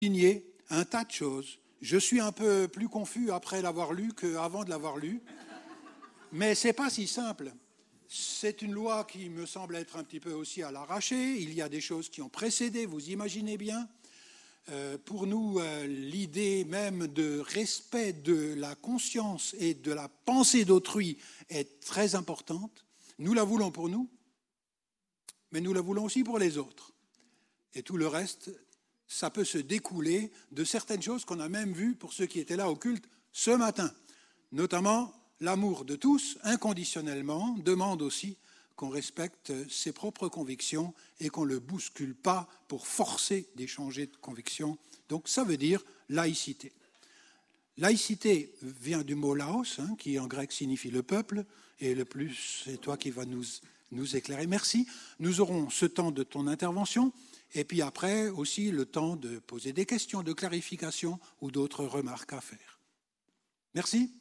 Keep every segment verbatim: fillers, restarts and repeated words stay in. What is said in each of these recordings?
souligner un tas de choses. Je suis un peu plus confus après l'avoir lu qu'avant de l'avoir lu, mais ce n'est pas si simple. C'est une loi qui me semble être un petit peu aussi à l'arraché. Il y a des choses qui ont précédé, vous imaginez bien. Euh, pour nous, euh, l'idée même de respect de la conscience et de la pensée d'autrui est très importante. Nous la voulons pour nous, mais nous la voulons aussi pour les autres. Et tout le reste, ça peut se découler de certaines choses qu'on a même vues pour ceux qui étaient là au culte ce matin. Notamment, l'amour de tous, inconditionnellement, demande aussi qu'on respecte ses propres convictions et qu'on ne le bouscule pas pour forcer d'échanger de convictions. Donc ça veut dire laïcité. Laïcité vient du mot laos, hein, qui en grec signifie le peuple, et le plus, c'est toi qui vas nous, nous éclairer. Merci. Nous aurons ce temps de ton intervention, et puis après aussi le temps de poser des questions, de clarification ou d'autres remarques à faire. Merci.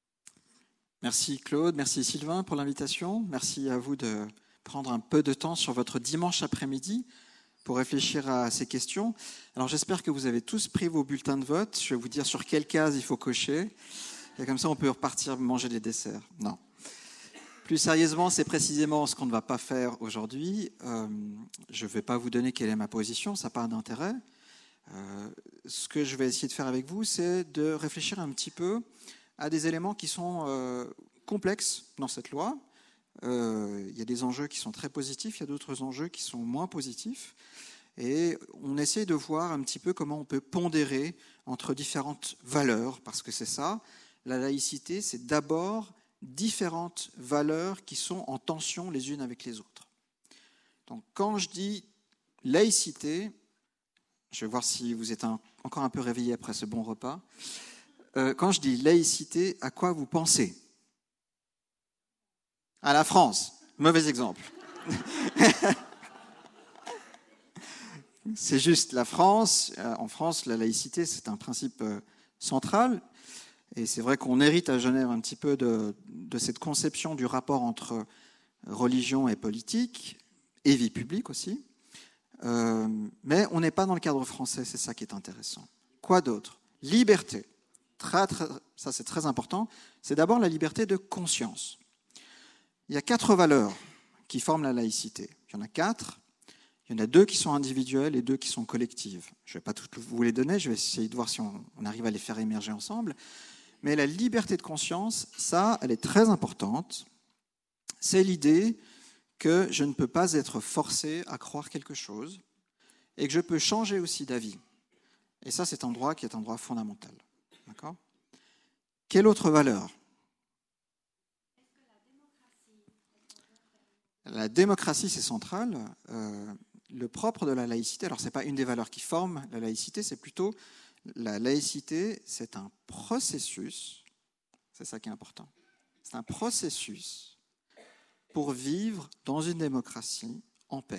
Merci Claude, merci Sylvain pour l'invitation. Merci à vous de prendre un peu de temps sur votre dimanche après-midi pour réfléchir à ces questions. Alors j'espère que vous avez tous pris vos bulletins de vote. Je vais vous dire sur quelle case il faut cocher. Et comme ça, on peut repartir manger des desserts. Non. Plus sérieusement, c'est précisément ce qu'on ne va pas faire aujourd'hui. Euh, je ne vais pas vous donner quelle est ma position, ça n'a pas d'intérêt. Euh, ce que je vais essayer de faire avec vous, c'est de réfléchir un petit peu à des éléments qui sont euh, complexes dans cette loi. Euh, il y a des enjeux qui sont très positifs, il y a d'autres enjeux qui sont moins positifs. Et on essaie de voir un petit peu comment on peut pondérer entre différentes valeurs, parce que c'est ça, la laïcité, c'est d'abord différentes valeurs qui sont en tension les unes avec les autres. Donc quand je dis laïcité, je vais voir si vous êtes un, encore un peu réveillé après ce bon repas, Euh, quand je dis laïcité, à quoi vous pensez ? À la France. Mauvais exemple. C'est juste la France. En France, la laïcité, c'est un principe central. Et c'est vrai qu'on hérite à Genève un petit peu de, de cette conception du rapport entre religion et politique, et vie publique aussi. Euh, mais on n'est pas dans le cadre français, c'est ça qui est intéressant. Quoi d'autre ? Liberté. Très, très, ça c'est très important, c'est d'abord la liberté de conscience. Il y a quatre valeurs qui forment la laïcité. Il y en a quatre, il y en a deux qui sont individuelles et deux qui sont collectives. Je ne vais pas toutes vous les donner, je vais essayer de voir si on, on arrive à les faire émerger ensemble. Mais la liberté de conscience, ça, elle est très importante. C'est l'idée que je ne peux pas être forcé à croire quelque chose et que je peux changer aussi d'avis. Et ça, c'est un droit qui est un droit fondamental. D'accord ? Quelle autre valeur ? La démocratie, c'est central. Euh, le propre de la laïcité, alors ce n'est pas une des valeurs qui forment la laïcité, c'est plutôt la laïcité, c'est un processus, c'est ça qui est important, c'est un processus pour vivre dans une démocratie en paix.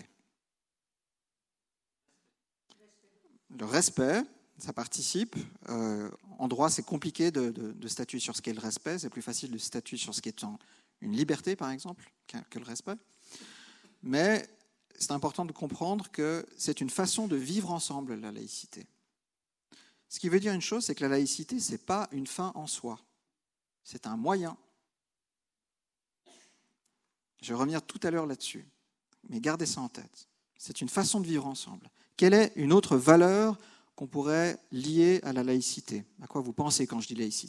Le respect, ça participe. Euh, en droit, c'est compliqué de, de, de statuer sur ce qu'est le respect. C'est plus facile de statuer sur ce qui est une liberté, par exemple, que le respect. Mais c'est important de comprendre que c'est une façon de vivre ensemble, la laïcité. Ce qui veut dire une chose, c'est que la laïcité, ce n'est pas une fin en soi. C'est un moyen. Je vais revenir tout à l'heure là-dessus. Mais gardez ça en tête. C'est une façon de vivre ensemble. Quelle est une autre valeur qu'on pourrait lier à la laïcité ? À quoi vous pensez quand je dis laïcité ?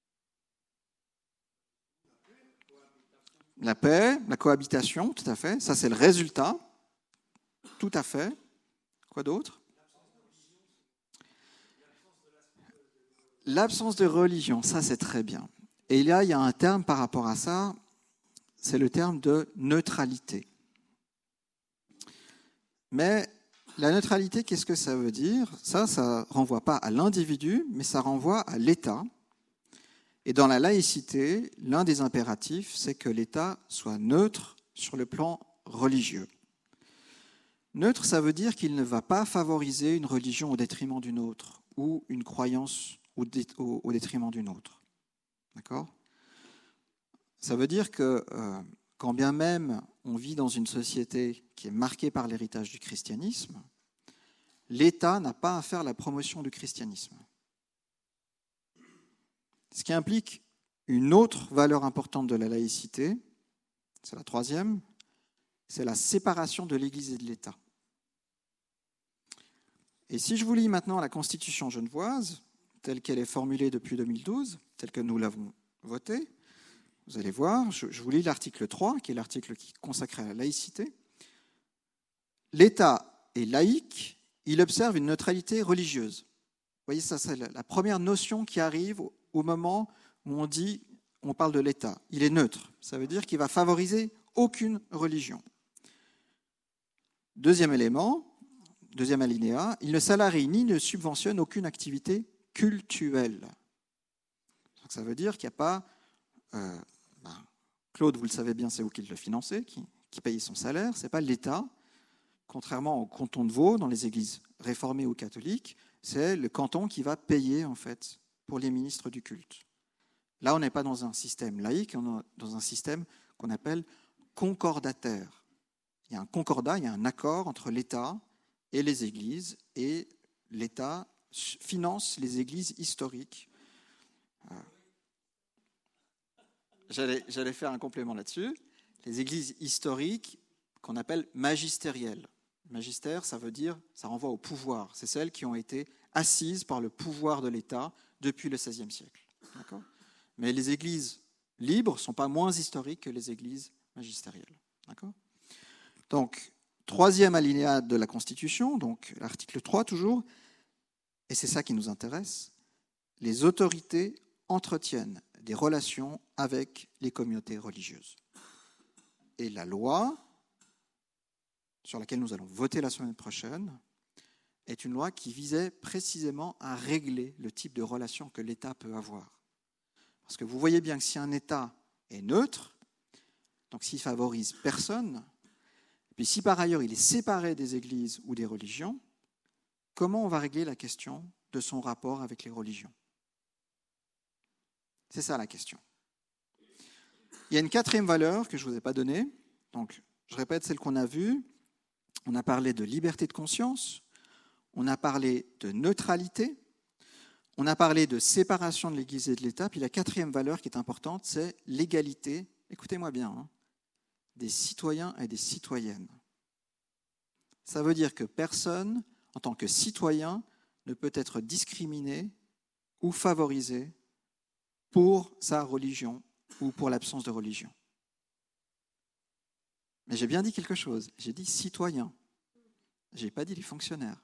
La paix, la cohabitation, tout à fait. Ça, c'est le résultat. Tout à fait. Quoi d'autre ? L'absence de religion, ça, c'est très bien. Et là, il y a un terme par rapport à ça, c'est le terme de neutralité. Mais la neutralité, qu'est-ce que ça veut dire ? Ça, ça ne renvoie pas à l'individu, mais ça renvoie à l'État. Et dans la laïcité, l'un des impératifs, c'est que l'État soit neutre sur le plan religieux. Neutre, ça veut dire qu'il ne va pas favoriser une religion au détriment d'une autre, ou une croyance au détriment d'une autre. D'accord ? Ça veut dire que, euh, quand bien même on vit dans une société qui est marquée par l'héritage du christianisme, l'État n'a pas à faire la promotion du christianisme. Ce qui implique une autre valeur importante de la laïcité, c'est la troisième, c'est la séparation de l'Église et de l'État. Et si je vous lis maintenant la Constitution genevoise, telle qu'elle est formulée depuis deux mille douze, telle que nous l'avons votée, vous allez voir, je, je vous lis l'article trois, qui est l'article qui est consacré à la laïcité. L'État est laïque, il observe une neutralité religieuse. Vous voyez, ça, c'est la première notion qui arrive au moment où on dit, on parle de l'État. Il est neutre, ça veut dire qu'il va favoriser aucune religion. Deuxième élément, deuxième alinéa, il ne salarie ni ne subventionne aucune activité cultuelle. Donc ça veut dire qu'il n'y a pas... Euh, ben, Claude, vous le savez bien, c'est vous qui le financez, qui, qui paye son salaire, ce n'est pas l'État. Contrairement au canton de Vaud, dans les églises réformées ou catholiques, c'est le canton qui va payer en fait pour les ministres du culte. Là, on n'est pas dans un système laïque, on est dans un système qu'on appelle concordataire. Il y a un concordat, il y a un accord entre l'État et les églises, et l'État finance les églises historiques. J'allais, j'allais faire un complément là-dessus. Les églises historiques qu'on appelle magistérielles. Magistère, ça veut dire, ça renvoie au pouvoir. C'est celles qui ont été assises par le pouvoir de l'État depuis le seizième siècle. D'accord ? Mais les églises libres ne sont pas moins historiques que les églises magistérielles. D'accord ? Donc, troisième alinéa de la Constitution, donc l'article trois toujours, et c'est ça qui nous intéresse, les autorités entretiennent des relations avec les communautés religieuses. Et la loi, sur laquelle nous allons voter la semaine prochaine, est une loi qui visait précisément à régler le type de relation que l'État peut avoir. Parce que vous voyez bien que si un État est neutre, donc s'il favorise personne, puis si par ailleurs il est séparé des églises ou des religions, comment on va régler la question de son rapport avec les religions ? C'est ça la question. Il y a une quatrième valeur que je ne vous ai pas donnée. Donc, je répète celle qu'on a vue. On a parlé de liberté de conscience, on a parlé de neutralité, on a parlé de séparation de l'Église et de l'État. Puis la quatrième valeur qui est importante, c'est l'égalité, écoutez-moi bien, hein, des citoyens et des citoyennes. Ça veut dire que personne, en tant que citoyen, ne peut être discriminé ou favorisé pour sa religion ou pour l'absence de religion. Mais j'ai bien dit quelque chose, j'ai dit citoyen, je n'ai pas dit les fonctionnaires.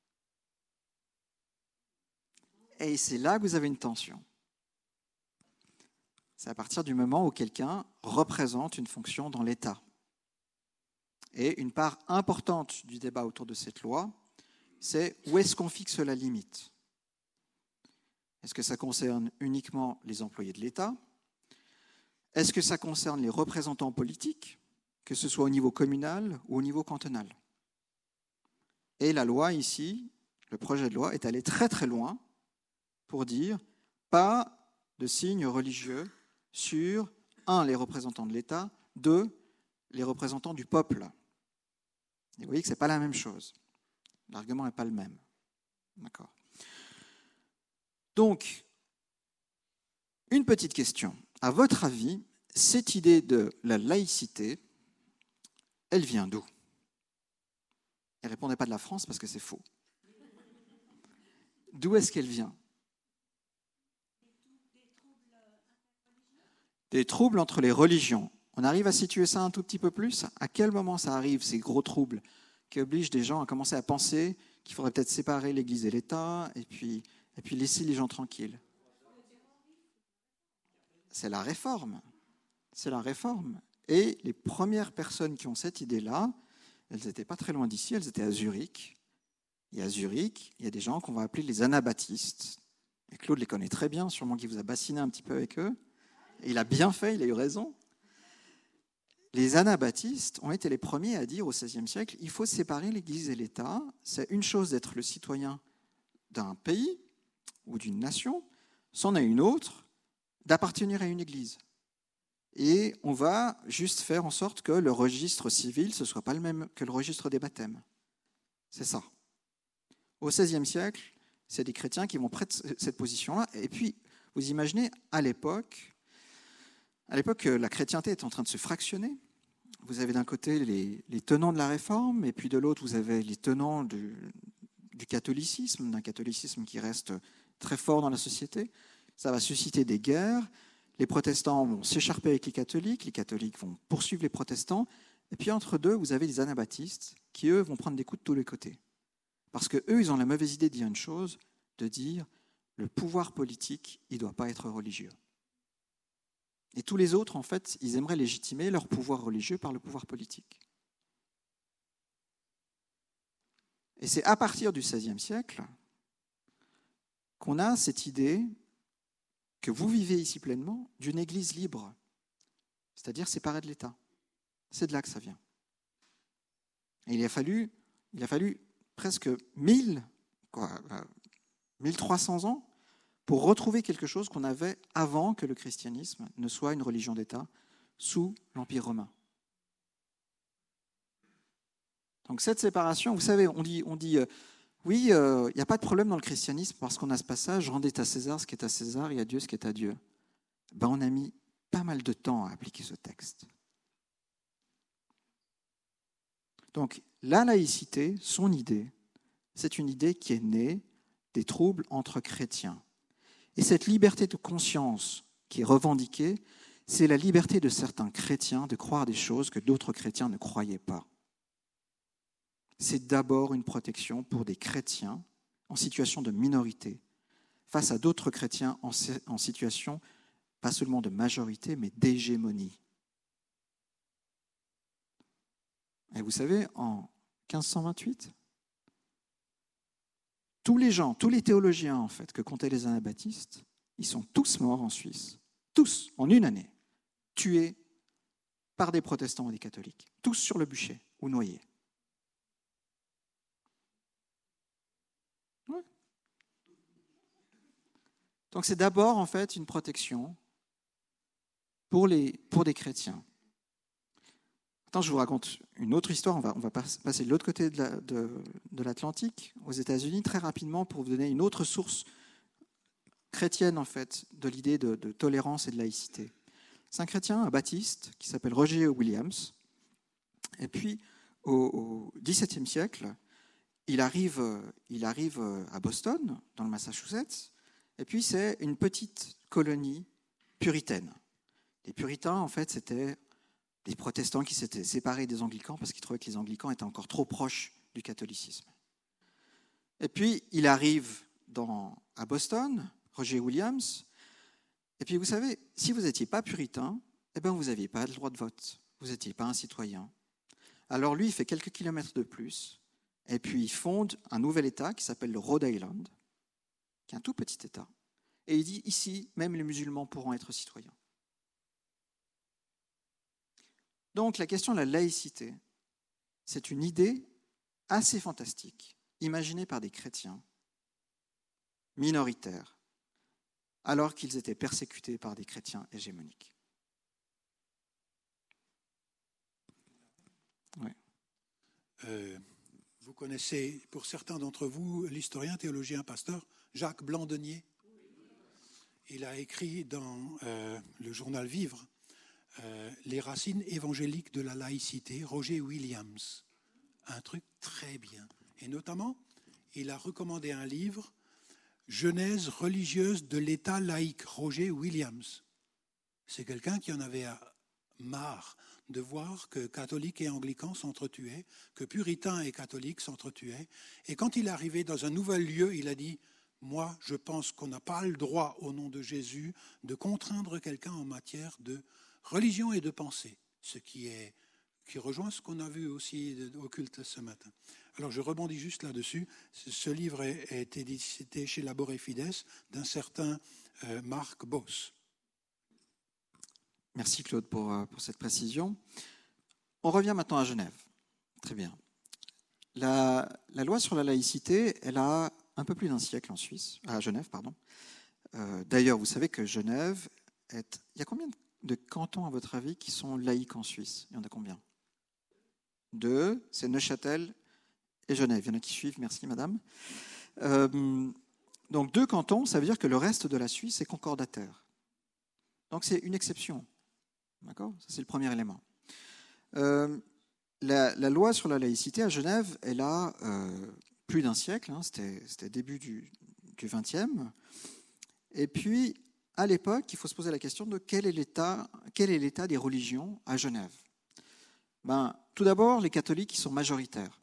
Et c'est là que vous avez une tension. C'est à partir du moment où quelqu'un représente une fonction dans l'État. Et une part importante du débat autour de cette loi, c'est où est-ce qu'on fixe la limite ? Est-ce que ça concerne uniquement les employés de l'État ? Est-ce que ça concerne les représentants politiques, que ce soit au niveau communal ou au niveau cantonal ? Et la loi ici, le projet de loi, est allé très très loin pour dire pas de signes religieux sur, un, les représentants de l'État, deux, les représentants du peuple. Et vous voyez que ce n'est pas la même chose. L'argument n'est pas le même. D'accord. Donc, une petite question. À votre avis, cette idée de la laïcité, elle vient d'où ? Et ne répondez pas de la France parce que c'est faux. D'où est-ce qu'elle vient ? Des troubles entre les religions. On arrive à situer ça un tout petit peu plus ? À quel moment ça arrive, ces gros troubles qui obligent des gens à commencer à penser qu'il faudrait peut-être séparer l'Église et l'État et puis, et puis laisser les gens tranquilles ? C'est la réforme. C'est la réforme. Et les premières personnes qui ont cette idée-là, elles n'étaient pas très loin d'ici, elles étaient à Zurich. Et à Zurich, il y a des gens qu'on va appeler les anabaptistes. Et Claude les connaît très bien, sûrement qu'il vous a bassiné un petit peu avec eux. Et il a bien fait, il a eu raison. Les anabaptistes ont été les premiers à dire au seizième siècle, il faut séparer l'Église et l'État. C'est une chose d'être le citoyen d'un pays ou d'une nation, c'en est une autre d'appartenir à une Église. Et on va juste faire en sorte que le registre civil, ce ne soit pas le même que le registre des baptêmes. C'est ça. Au seizième siècle, c'est des chrétiens qui vont prendre cette position-là. Et puis, vous imaginez, à l'époque, à l'époque, la chrétienté est en train de se fractionner. Vous avez d'un côté les, les tenants de la Réforme, et puis de l'autre, vous avez les tenants du, du catholicisme, d'un catholicisme qui reste très fort dans la société. Ça va susciter des guerres. Les protestants vont s'écharper avec les catholiques, les catholiques vont poursuivre les protestants. Et puis entre deux, vous avez les anabaptistes qui, eux, vont prendre des coups de tous les côtés. Parce qu'eux, ils ont la mauvaise idée de dire une chose, de dire le pouvoir politique, il ne doit pas être religieux. Et tous les autres, en fait, ils aimeraient légitimer leur pouvoir religieux par le pouvoir politique. Et c'est à partir du seizième siècle qu'on a cette idée que vous vivez ici pleinement d'une église libre, c'est-à-dire séparée de l'État. C'est de là que ça vient. Et il a fallu, il a fallu presque mille, quoi, mille trois cents ans pour retrouver quelque chose qu'on avait avant que le christianisme ne soit une religion d'État sous l'Empire romain. Donc cette séparation, vous savez, on dit, on dit euh, oui, il euh, n'y a pas de problème dans le christianisme parce qu'on a ce passage, rendez à César ce qui est à César et à Dieu ce qui est à Dieu. Ben, on a mis pas mal de temps à appliquer ce texte. Donc la laïcité, son idée, c'est une idée qui est née des troubles entre chrétiens. Et cette liberté de conscience qui est revendiquée, c'est la liberté de certains chrétiens de croire des choses que d'autres chrétiens ne croyaient pas. C'est d'abord une protection pour des chrétiens en situation de minorité face à d'autres chrétiens en situation pas seulement de majorité, mais d'hégémonie. Et vous savez, en quinze cent vingt-huit, tous les gens, tous les théologiens en fait que comptaient les anabaptistes, ils sont tous morts en Suisse, tous, en une année, tués par des protestants et des catholiques, tous sur le bûcher ou noyés. Ouais. Donc c'est d'abord en fait une protection pour, les, pour des chrétiens. Attends, je vous raconte une autre histoire. On va, on va passer de l'autre côté de, la, de, de l'Atlantique, aux États-Unis, très rapidement, pour vous donner une autre source chrétienne, en fait, de l'idée de, de tolérance et de laïcité. C'est un chrétien, un baptiste, qui s'appelle Roger Williams. Et puis, au, au dix-septième siècle, il arrive, il arrive à Boston, dans le Massachusetts, et puis c'est une petite colonie puritaine. Les puritains, en fait, c'était des protestants qui s'étaient séparés des anglicans parce qu'ils trouvaient que les anglicans étaient encore trop proches du catholicisme. Et puis, il arrive dans, à Boston, Roger Williams, et puis vous savez, si vous n'étiez pas puritain, eh ben vous n'aviez pas le droit de vote, vous n'étiez pas un citoyen. Alors lui, il fait quelques kilomètres de plus, et puis il fonde un nouvel État qui s'appelle le Rhode Island, qui est un tout petit État, et il dit, ici, même les musulmans pourront être citoyens. Donc la question de la laïcité, c'est une idée assez fantastique, imaginée par des chrétiens minoritaires, alors qu'ils étaient persécutés par des chrétiens hégémoniques. Ouais. Euh, vous connaissez, pour certains d'entre vous, l'historien, théologien, pasteur Jacques Blandenier. Il a écrit dans euh, le journal Vivre Euh, les racines évangéliques de la laïcité, Roger Williams. Un truc très bien. Et notamment, il a recommandé un livre, Genèse religieuse de l'État laïque, Roger Williams. C'est quelqu'un qui en avait marre de voir que catholiques et anglicans s'entretuaient, que puritains et catholiques s'entretuaient. Et quand il est arrivé dans un nouvel lieu, il a dit « Moi, je pense qu'on n'a pas le droit, au nom de Jésus, de contraindre quelqu'un en matière de religion et de pensée, ce qui, est, qui rejoint ce qu'on a vu aussi au culte ce matin. » Alors je rebondis juste là-dessus. Ce livre est édité chez Labor et Fides d'un certain euh, Marc Boss. Merci Claude pour, pour cette précision. On revient maintenant à Genève. Très bien. La, la loi sur la laïcité, elle a un peu plus d'un siècle en Suisse, à Genève, pardon. Euh, d'ailleurs, vous savez que Genève est... Il y a combien de de cantons, à votre avis, qui sont laïques en Suisse? Il y en a combien? Deux, c'est Neuchâtel et Genève. Il y en a qui suivent, merci madame. Euh, donc deux cantons, ça veut dire que le reste de la Suisse est concordataire. Donc c'est une exception. D'accord ? Ça, c'est le premier élément. Euh, la, la loi sur la laïcité à Genève, elle a euh, plus d'un siècle, hein, c'était, c'était début du, du vingtième. Et puis, à l'époque, il faut se poser la question de quel est l'état, quel est l'état des religions à Genève. Ben, tout d'abord, les catholiques qui sont majoritaires.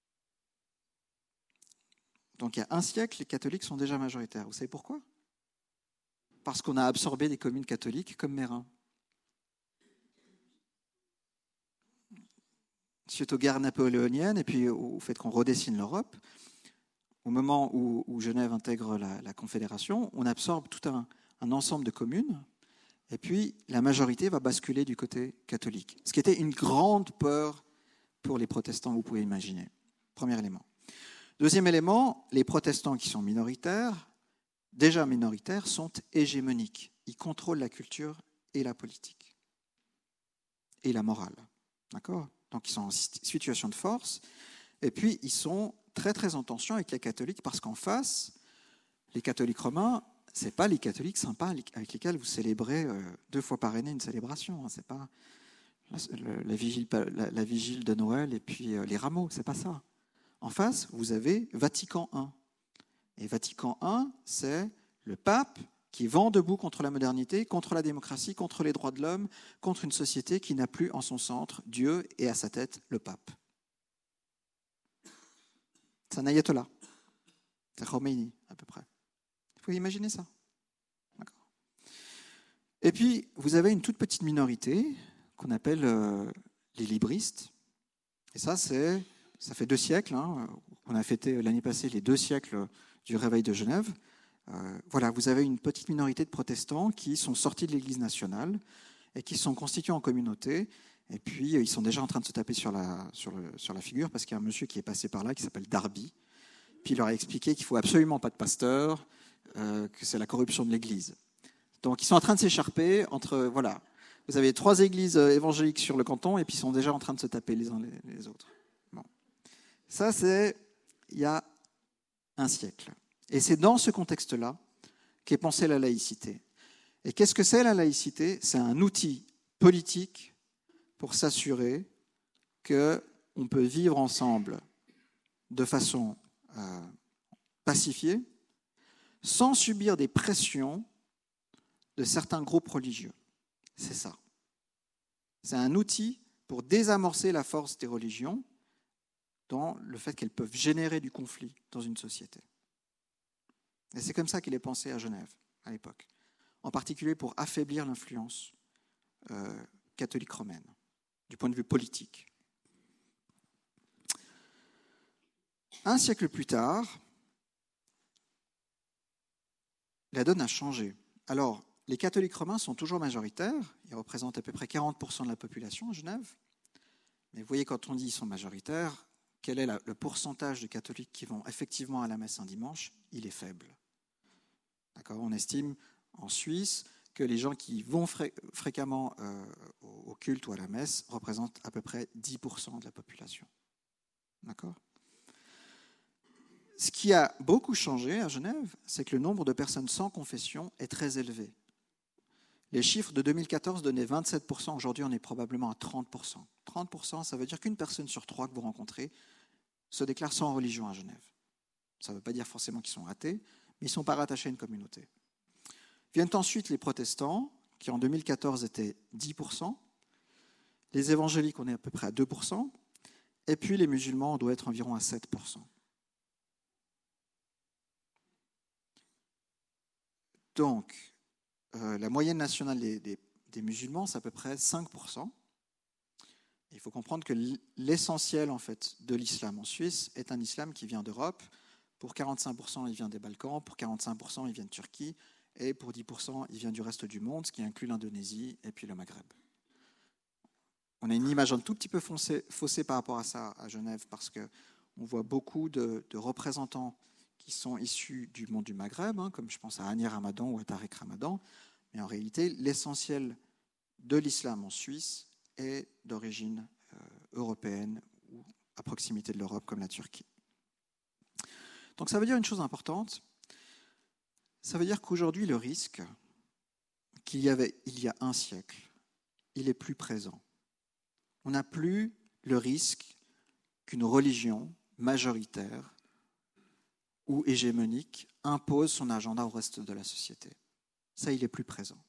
Donc il y a un siècle, les catholiques sont déjà majoritaires. Vous savez pourquoi ? Parce qu'on a absorbé des communes catholiques comme Meyrin. Suite aux guerres napoléoniennes et puis au fait qu'on redessine l'Europe, au moment où, où Genève intègre la, la Confédération, on absorbe tout un, un ensemble de communes et puis la majorité va basculer du côté catholique. Ce qui était une grande peur pour les protestants, vous pouvez imaginer. Premier élément. Deuxième élément, les protestants qui sont minoritaires, déjà minoritaires, sont hégémoniques. Ils contrôlent la culture et la politique. Et la morale. D'accord ? Donc ils sont en situation de force. Et puis ils sont très très en tension avec les catholiques parce qu'en face, les catholiques romains, ce n'est pas les catholiques sympas avec lesquels vous célébrez deux fois par année une célébration. Ce n'est pas la, la, vigile, la, la vigile de Noël et puis les rameaux, ce n'est pas ça. En face, vous avez Vatican un. Et Vatican un, c'est le pape qui vend debout contre la modernité, contre la démocratie, contre les droits de l'homme, contre une société qui n'a plus en son centre Dieu et à sa tête le pape. C'est un ayatollah. C'est Khomeini, à peu près. Vous pouvez imaginer ça. D'accord. Et puis, vous avez une toute petite minorité qu'on appelle euh, les libristes. Et ça, c'est, ça fait deux siècles. Hein. On a fêté l'année passée les deux siècles du réveil de Genève. Euh, voilà, vous avez une petite minorité de protestants qui sont sortis de l'Église nationale et qui sont constitués en communauté. Et puis, ils sont déjà en train de se taper sur la, sur le, sur la figure parce qu'il y a un monsieur qui est passé par là qui s'appelle Darby. Puis il leur a expliqué qu'il ne faut absolument pas de pasteur, euh, que c'est la corruption de l'Église. Donc, ils sont en train de s'écharper entre... Voilà, vous avez trois églises évangéliques sur le canton et puis ils sont déjà en train de se taper les uns les, les autres. Bon. Ça, c'est il y a un siècle. Et c'est dans ce contexte-là qu'est pensée la laïcité. Et qu'est-ce que c'est la laïcité ? C'est un outil politique pour s'assurer qu'on peut vivre ensemble de façon euh, pacifiée, sans subir des pressions de certains groupes religieux. C'est ça. C'est un outil pour désamorcer la force des religions dans le fait qu'elles peuvent générer du conflit dans une société. Et c'est comme ça qu'il est pensé à Genève, à l'époque, en particulier pour affaiblir l'influence euh, catholique romaine, du point de vue politique. Un siècle plus tard, la donne a changé. Alors, les catholiques romains sont toujours majoritaires, ils représentent à peu près quarante pour cent de la population à Genève, mais vous voyez, quand on dit qu'ils sont majoritaires, quel est la, le pourcentage de catholiques qui vont effectivement à la messe un dimanche ? Il est faible. D'accord ? On estime en Suisse que les gens qui vont fré- fréquemment euh, au culte ou à la messe représentent à peu près dix pour cent de la population. D'accord ? Ce qui a beaucoup changé à Genève, c'est que le nombre de personnes sans confession est très élevé. Les chiffres de deux mille quatorze donnaient vingt-sept pour cent, aujourd'hui on est probablement à trente pour cent. trente pour cent, ça veut dire qu'une personne sur trois que vous rencontrez se déclare sans religion à Genève. Ça ne veut pas dire forcément qu'ils sont athées, mais ils ne sont pas rattachés à une communauté. Viennent ensuite les protestants, qui en deux mille quatorze étaient dix pour cent. Les évangéliques, on est à peu près à deux pour cent. Et puis les musulmans, on doit être environ à sept pour cent. Donc, euh, la moyenne nationale des, des, des musulmans, c'est à peu près cinq pour cent. Il faut comprendre que l'essentiel en fait, de l'islam en Suisse est un islam qui vient d'Europe. Pour quarante-cinq pour cent, il vient des Balkans. Pour quarante-cinq pour cent, il vient de Turquie. Et pour dix pour cent, il vient du reste du monde, ce qui inclut l'Indonésie et puis le Maghreb. On a une image un tout petit peu foncée, faussée par rapport à ça à Genève parce qu'on voit beaucoup de, de représentants qui sont issus du monde du Maghreb, hein, comme je pense à Anir Ramadan ou à Tarek Ramadan. Mais en réalité, l'essentiel de l'islam en Suisse est d'origine euh, européenne ou à proximité de l'Europe, comme la Turquie. Donc ça veut dire une chose importante. Ça veut dire qu'aujourd'hui, le risque qu'il y avait il y a un siècle, il est plus présent. On n'a plus le risque qu'une religion majoritaire ou hégémonique impose son agenda au reste de la société. Ça, il est plus présent.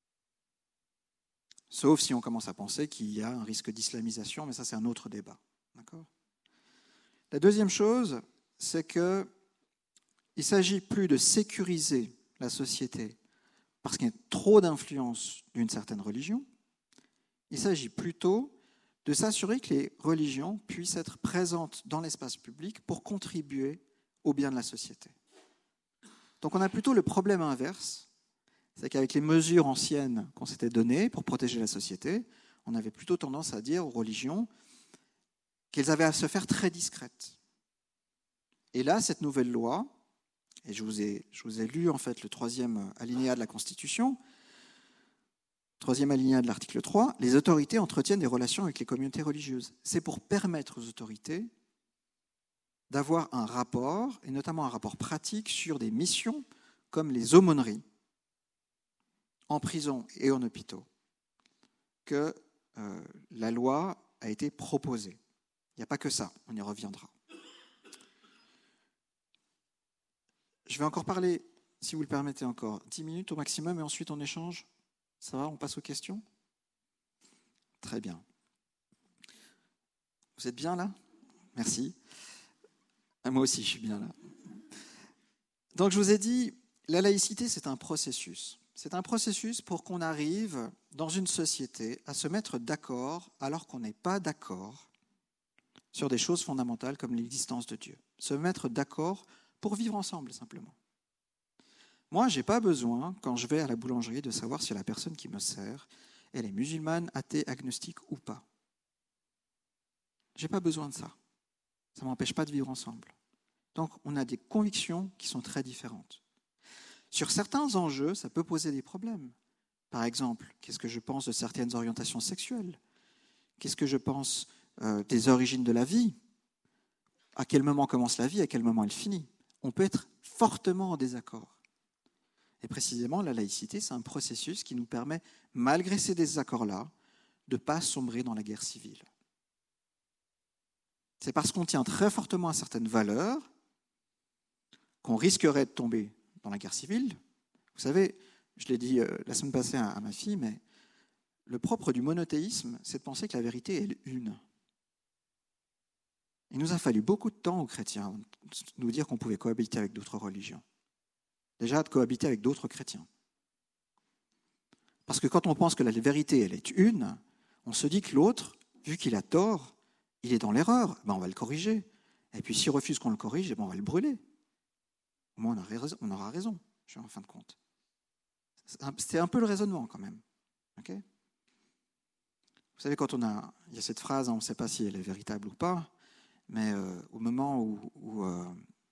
Sauf si on commence à penser qu'il y a un risque d'islamisation, mais ça, c'est un autre débat. D'accord ? La deuxième chose, c'est qu'il ne s'agit plus de sécuriser la société parce qu'il y a trop d'influence d'une certaine religion. Il s'agit plutôt de s'assurer que les religions puissent être présentes dans l'espace public pour contribuer au bien de la société. Donc on a plutôt le problème inverse, c'est qu'avec les mesures anciennes qu'on s'était données pour protéger la société, on avait plutôt tendance à dire aux religions qu'elles avaient à se faire très discrètes. Et là, cette nouvelle loi, et je vous ai, je vous ai lu en fait le troisième alinéa de la Constitution, troisième alinéa de l'article trois, les autorités entretiennent des relations avec les communautés religieuses. C'est pour permettre aux autorités d'avoir un rapport, et notamment un rapport pratique sur des missions comme les aumôneries en prison et en hôpitaux, que euh, la loi a été proposée. Il n'y a pas que ça, on y reviendra. Je vais encore parler, si vous le permettez encore, dix minutes au maximum, et ensuite on échange. Ça va, on passe aux questions ? Très bien. Vous êtes bien là ? Merci. Moi aussi, je suis bien là. Donc, je vous ai dit, la laïcité, c'est un processus. C'est un processus pour qu'on arrive, dans une société, à se mettre d'accord alors qu'on n'est pas d'accord sur des choses fondamentales comme l'existence de Dieu. Se mettre d'accord pour vivre ensemble, simplement. Moi, je n'ai pas besoin, quand je vais à la boulangerie, de savoir si la personne qui me sert, elle est musulmane, athée, agnostique ou pas. Je n'ai pas besoin de ça. Ça ne m'empêche pas de vivre ensemble. Donc, on a des convictions qui sont très différentes. Sur certains enjeux, ça peut poser des problèmes. Par exemple, qu'est-ce que je pense de certaines orientations sexuelles ? Qu'est-ce que je pense euh, des origines de la vie ? À quel moment commence la vie ? À quel moment elle finit ? On peut être fortement en désaccord. Et précisément, la laïcité, c'est un processus qui nous permet, malgré ces désaccords-là, de ne pas sombrer dans la guerre civile. C'est parce qu'on tient très fortement à certaines valeurs qu'on risquerait de tomber dans la guerre civile. Vous savez, je l'ai dit la semaine passée à ma fille, mais le propre du monothéisme, c'est de penser que la vérité est une. Il nous a fallu beaucoup de temps aux chrétiens de nous dire qu'on pouvait cohabiter avec d'autres religions. Déjà, de cohabiter avec d'autres chrétiens. Parce que quand on pense que la vérité, elle est une, on se dit que l'autre, vu qu'il a tort, il est dans l'erreur, ben on va le corriger. Et puis s'il refuse qu'on le corrige, ben on va le brûler. Au moins, on aura raison, en fin de compte. C'était un peu le raisonnement, quand même. Okay ? Vous savez, quand on a... Il y a cette phrase, on ne sait pas si elle est véritable ou pas, mais euh, au moment où... où euh,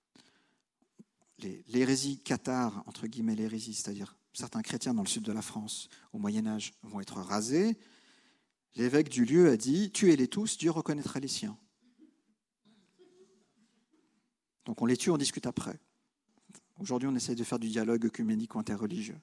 l'hérésie cathare, entre guillemets l'hérésie, c'est-à-dire certains chrétiens dans le sud de la France au Moyen-Âge vont être rasés, l'évêque du lieu a dit « Tuez-les tous, Dieu reconnaîtra les siens ». Donc on les tue, on discute après. Aujourd'hui, on essaie de faire du dialogue œcuménique ou interreligieux.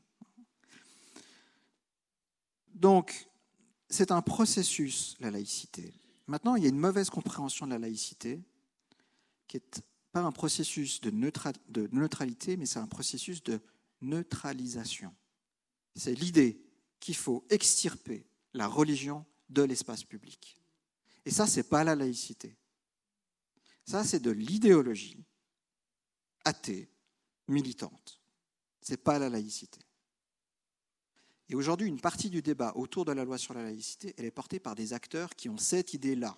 Donc, c'est un processus, la laïcité. Maintenant, il y a une mauvaise compréhension de la laïcité qui est pas un processus de, neutra- de neutralité, mais c'est un processus de neutralisation. C'est l'idée qu'il faut extirper la religion de l'espace public. Et ça, ce n'est pas la laïcité. Ça, c'est de l'idéologie athée, militante. Ce n'est pas la laïcité. Et aujourd'hui, une partie du débat autour de la loi sur la laïcité, elle est portée par des acteurs qui ont cette idée-là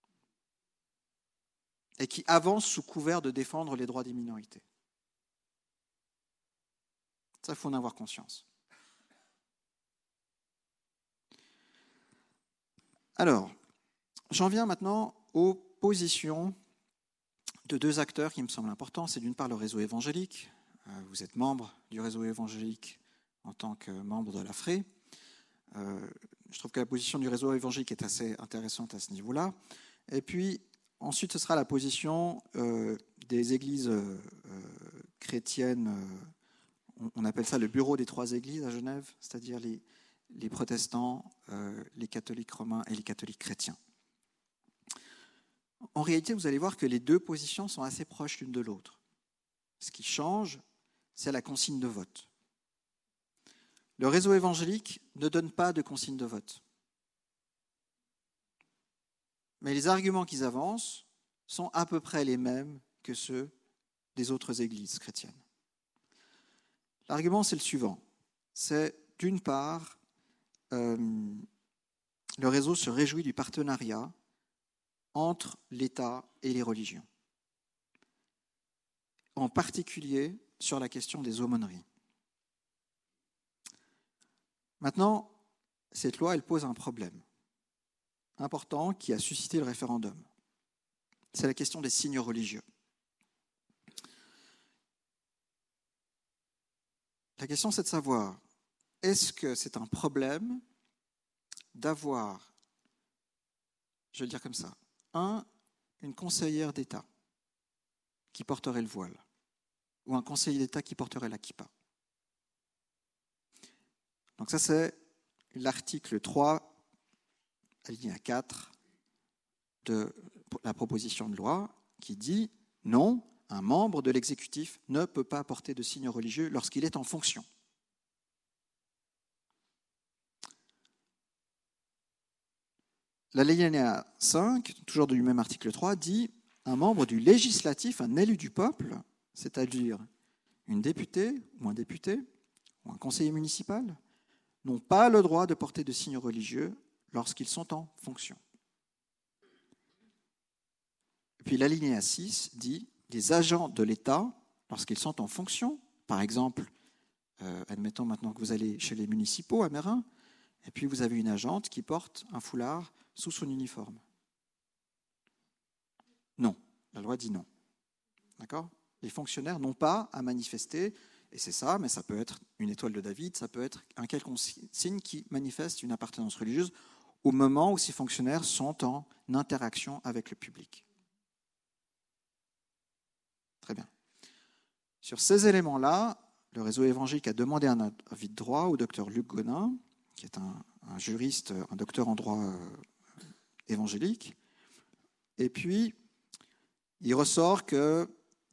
et qui avancent sous couvert de défendre les droits des minorités. Ça, il faut en avoir conscience. Alors, j'en viens maintenant aux positions de deux acteurs qui me semblent importants. C'est d'une part le réseau évangélique. Vous êtes membre du réseau évangélique en tant que membre de l'A F R E. Euh, je trouve que la position du réseau évangélique est assez intéressante à ce niveau-là. Et puis, ensuite, ce sera la position euh, des églises euh, euh, chrétiennes, euh, on, on appelle ça le bureau des trois églises à Genève, c'est-à-dire les, les protestants, euh, les catholiques romains et les catholiques chrétiens. En réalité, vous allez voir que les deux positions sont assez proches l'une de l'autre. Ce qui change, c'est la consigne de vote. Le réseau évangélique ne donne pas de consigne de vote. Mais les arguments qu'ils avancent sont à peu près les mêmes que ceux des autres églises chrétiennes. L'argument, c'est le suivant. C'est, d'une part, euh, le réseau se réjouit du partenariat entre l'État et les religions, en particulier sur la question des aumôneries. Maintenant, cette loi, elle pose un problème important qui a suscité le référendum. C'est la question des signes religieux. La question, c'est de savoir, est-ce que c'est un problème d'avoir, je vais le dire comme ça, un, une conseillère d'État qui porterait le voile, ou un conseiller d'État qui porterait la kippa. Donc ça, c'est l'article trois, alinéa quatre de la proposition de loi qui dit « Non, un membre de l'exécutif ne peut pas porter de signe religieux lorsqu'il est en fonction ». L'alinéa cinq, toujours du même article trois, dit « Un membre du législatif, un élu du peuple, c'est-à-dire une députée ou un député ou un conseiller municipal, n'ont pas le droit de porter de signes religieux lorsqu'ils sont en fonction. » Et puis l'alinéa six dit « Les agents de l'État, lorsqu'ils sont en fonction, par exemple, euh, admettons maintenant que vous allez chez les municipaux à Meyrin, et puis vous avez une agente qui porte un foulard sous son uniforme. » Non, la loi dit non. D'accord ? Les fonctionnaires n'ont pas à manifester, et c'est ça, mais ça peut être une étoile de David, ça peut être un quelconque signe qui manifeste une appartenance religieuse au moment où ces fonctionnaires sont en interaction avec le public. Très bien. Sur ces éléments-là, le réseau évangélique a demandé un avis de droit au docteur Luc Gonin, qui est un, un juriste, un docteur en droit euh, évangélique. Et puis, il ressort que,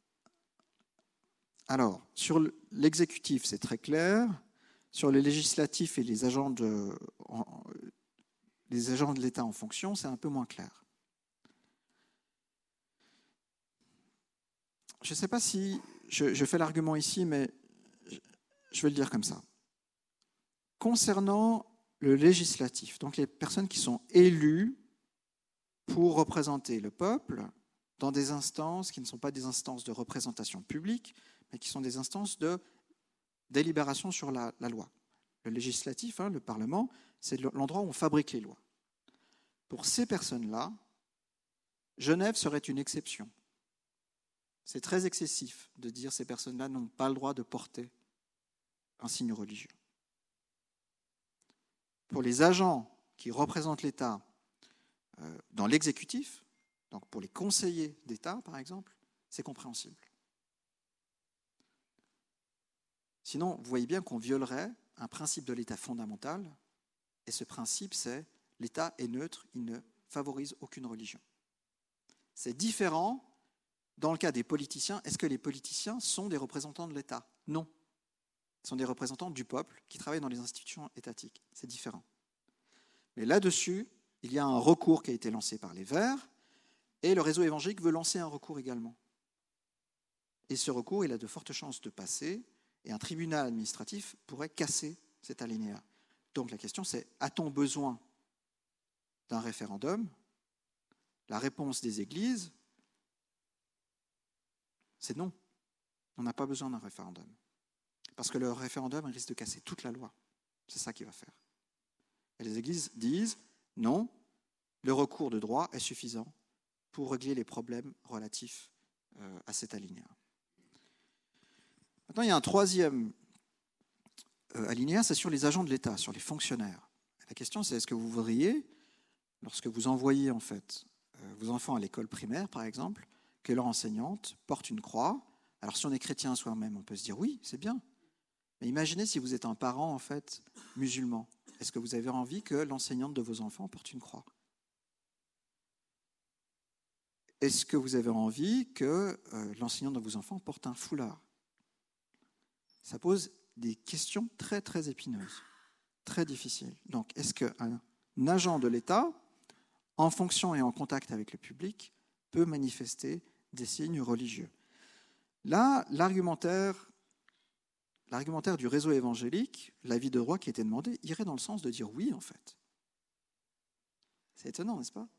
alors, sur l'exécutif, c'est très clair. Sur le législatif et les agents de, en, les agents de l'État en fonction, c'est un peu moins clair. Je ne sais pas si je, je fais l'argument ici, mais je vais le dire comme ça. Concernant le législatif, donc les personnes qui sont élues pour représenter le peuple dans des instances qui ne sont pas des instances de représentation publique, mais qui sont des instances de délibération sur la, la loi. Le législatif, hein, le Parlement, c'est l'endroit où on fabrique les lois. Pour ces personnes-là, Genève serait une exception. C'est très excessif de dire que ces personnes-là n'ont pas le droit de porter un signe religieux. Pour les agents qui représentent l'État euh, dans l'exécutif, donc pour les conseillers d'État, par exemple, c'est compréhensible. Sinon, vous voyez bien qu'on violerait un principe de l'État fondamental, et ce principe, c'est l'État est neutre, il ne favorise aucune religion. C'est différent dans le cas des politiciens. Est-ce que les politiciens sont des représentants de l'État ? Non. Ils sont des représentants du peuple qui travaillent dans les institutions étatiques. C'est différent. Mais là-dessus, il y a un recours qui a été lancé par les Verts, et le réseau évangélique veut lancer un recours également. Et ce recours, il a de fortes chances de passer, et un tribunal administratif pourrait casser cet alinéa. Donc la question, c'est, a-t-on besoin d'un référendum ? La réponse des églises, c'est non. On n'a pas besoin d'un référendum. Parce que le référendum risque de casser toute la loi. C'est ça qu'il va faire. Et les églises disent, non, le recours de droit est suffisant pour régler les problèmes relatifs à cet alinéa. Maintenant, il y a un troisième alinéa, c'est sur les agents de l'État, sur les fonctionnaires. La question, c'est est-ce que vous voudriez, lorsque vous envoyez en fait vos enfants à l'école primaire, par exemple, que leur enseignante porte une croix. Alors si on est chrétien soi-même, on peut se dire oui, c'est bien. Mais imaginez si vous êtes un parent en fait musulman. Est-ce que vous avez envie que l'enseignante de vos enfants porte une croix? Est-ce que vous avez envie que euh, l'enseignante de vos enfants porte un foulard? Ça pose des questions très très épineuses, très difficiles. Donc est-ce qu'un agent de l'État, en fonction et en contact avec le public, peut manifester des signes religieux? Là, l'argumentaire, l'argumentaire du réseau évangélique, l'avis de droit qui était demandé, irait dans le sens de dire oui, en fait. C'est étonnant, n'est-ce pas?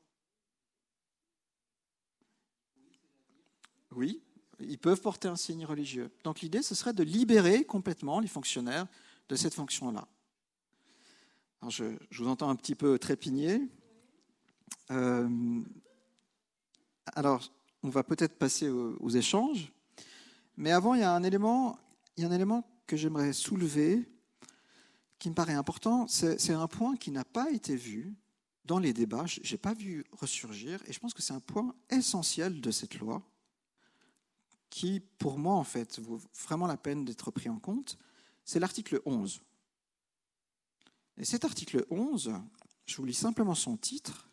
Oui, ils peuvent porter un signe religieux. Donc l'idée, ce serait de libérer complètement les fonctionnaires de cette fonction-là. Alors je, je vous entends un petit peu trépigner. Euh, alors, on va peut-être passer aux, aux échanges. Mais avant, il y a un élément, il y a un élément que j'aimerais soulever, qui me paraît important. C'est, c'est un point qui n'a pas été vu dans les débats. Je n'ai pas vu ressurgir. Et je pense que c'est un point essentiel de cette loi, qui, pour moi, en fait, vaut vraiment la peine d'être pris en compte. C'est l'article onze. Et cet article onze, je vous lis simplement son titre.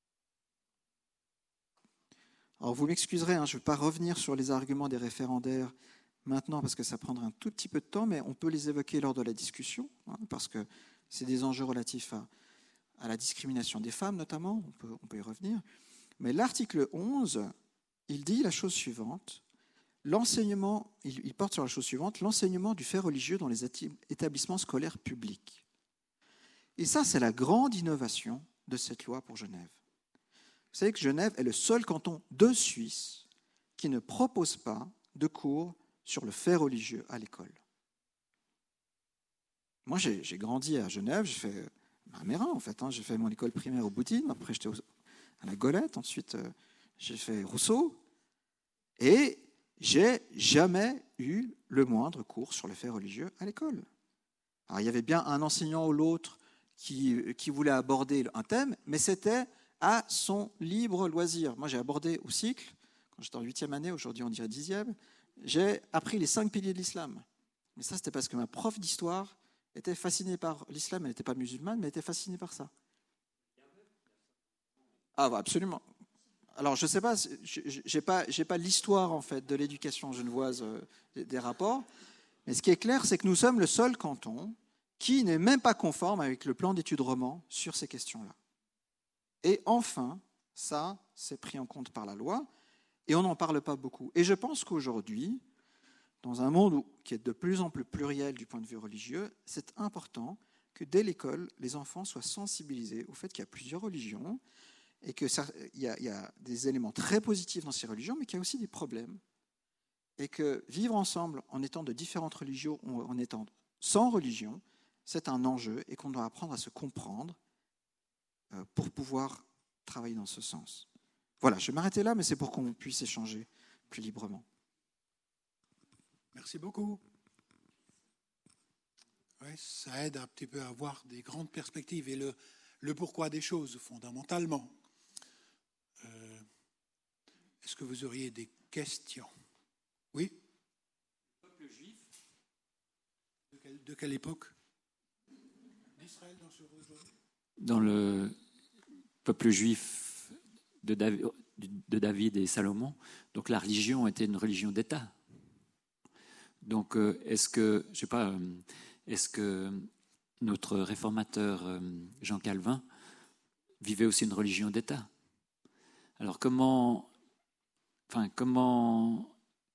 Alors vous m'excuserez, hein, je ne vais pas revenir sur les arguments des référendaires maintenant parce que ça prendra un tout petit peu de temps, mais on peut les évoquer lors de la discussion, hein, parce que c'est des enjeux relatifs à, à la discrimination des femmes notamment, on peut, on peut y revenir. Mais l'article onze, il dit la chose suivante, l'enseignement, il, il porte sur la chose suivante, l'enseignement du fait religieux dans les établissements scolaires publics. Et ça, c'est la grande innovation de cette loi pour Genève. Vous savez que Genève est le seul canton de Suisse qui ne propose pas de cours sur le fait religieux à l'école. Moi, j'ai, j'ai grandi à Genève, j'ai fait à Mérin, en fait. Hein, j'ai fait mon école primaire au Boutines, après j'étais au, à la Golette, ensuite euh, j'ai fait Rousseau, et j'ai jamais eu le moindre cours sur le fait religieux à l'école. Alors, il y avait bien un enseignant ou l'autre qui, qui voulait aborder un thème, mais c'était à son libre loisir. Moi, j'ai abordé au cycle, quand j'étais en huitième année, aujourd'hui on dirait dixième, j'ai appris les cinq piliers de l'islam. Mais ça, c'était parce que ma prof d'histoire était fascinée par l'islam. Elle n'était pas musulmane, mais elle était fascinée par ça. Ah, bah, absolument. Alors, je ne sais pas, je n'ai pas, j'ai pas l'histoire en fait de l'éducation genevoise euh, des, des rapports, mais ce qui est clair, c'est que nous sommes le seul canton qui n'est même pas conforme avec le plan d'études roman sur ces questions-là. Et enfin, ça, c'est pris en compte par la loi, et on n'en parle pas beaucoup. Et je pense qu'aujourd'hui, dans un monde qui est de plus en plus pluriel du point de vue religieux, c'est important que dès l'école, les enfants soient sensibilisés au fait qu'il y a plusieurs religions, et qu'il y, y a des éléments très positifs dans ces religions, mais qu'il y a aussi des problèmes. Et que vivre ensemble en étant de différentes religions, en étant sans religion, c'est un enjeu, et qu'on doit apprendre à se comprendre pour pouvoir travailler dans ce sens. Voilà, je vais m'arrêter là, mais c'est pour qu'on puisse échanger plus librement. Merci beaucoup. Ouais, ça aide un petit peu à avoir des grandes perspectives et le, le pourquoi des choses, fondamentalement. Euh, est-ce que vous auriez des questions? Oui? Le peuple juif. De quelle, de quelle époque? D'Israël dans ce aujourd'hui? Dans le peuple juif de David, de David et Salomon, donc la religion était une religion d'État. Donc, est-ce que, je sais pas, est-ce que notre réformateur Jean Calvin vivait aussi une religion d'État? Alors, comment, enfin, comment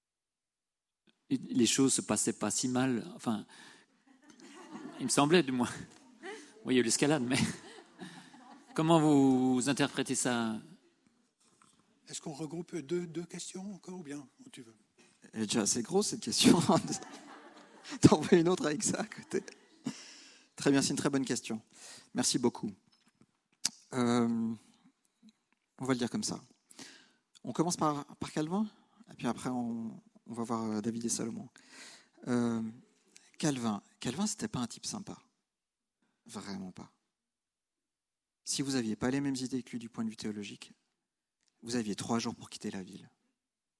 les choses se passaient pas si mal? Enfin, il me semblait, du moins. Oui, il y a eu l'escalade, mais comment vous interprétez ça? Est-ce qu'on regroupe deux, deux questions encore ou bien où tu veux? Elle est déjà assez grosse cette question. T'en veux une autre avec ça à côté? Très bien, c'est une très bonne question. Merci beaucoup. Euh, on va le dire comme ça. On commence par, par Calvin, et puis après on, on va voir David et Salomon. Euh, Calvin, Calvin, c'était pas un type sympa. Vraiment pas. Si vous n'aviez pas les mêmes idées que lui du point de vue théologique, vous aviez trois jours pour quitter la ville.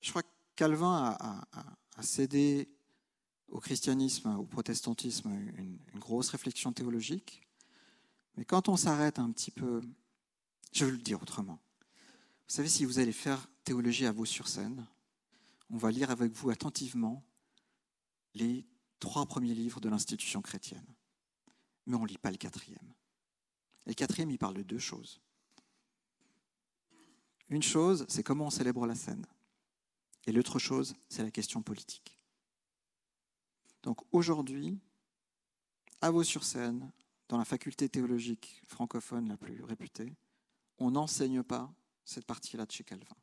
Je crois que Calvin a, a, a cédé au christianisme, au protestantisme, une, une grosse réflexion théologique. Mais quand on s'arrête un petit peu, je vais le dire autrement. Vous savez, si vous allez faire théologie à Vaux-sur-Seine, on va lire avec vous attentivement les trois premiers livres de l'institution chrétienne. Mais on ne lit pas le quatrième. Et le quatrième, il parle de deux choses. Une chose, c'est comment on célèbre la scène. Et l'autre chose, c'est la question politique. Donc aujourd'hui, à Vaux-sur-Seine, dans la faculté théologique francophone la plus réputée, on n'enseigne pas cette partie-là de chez Calvin.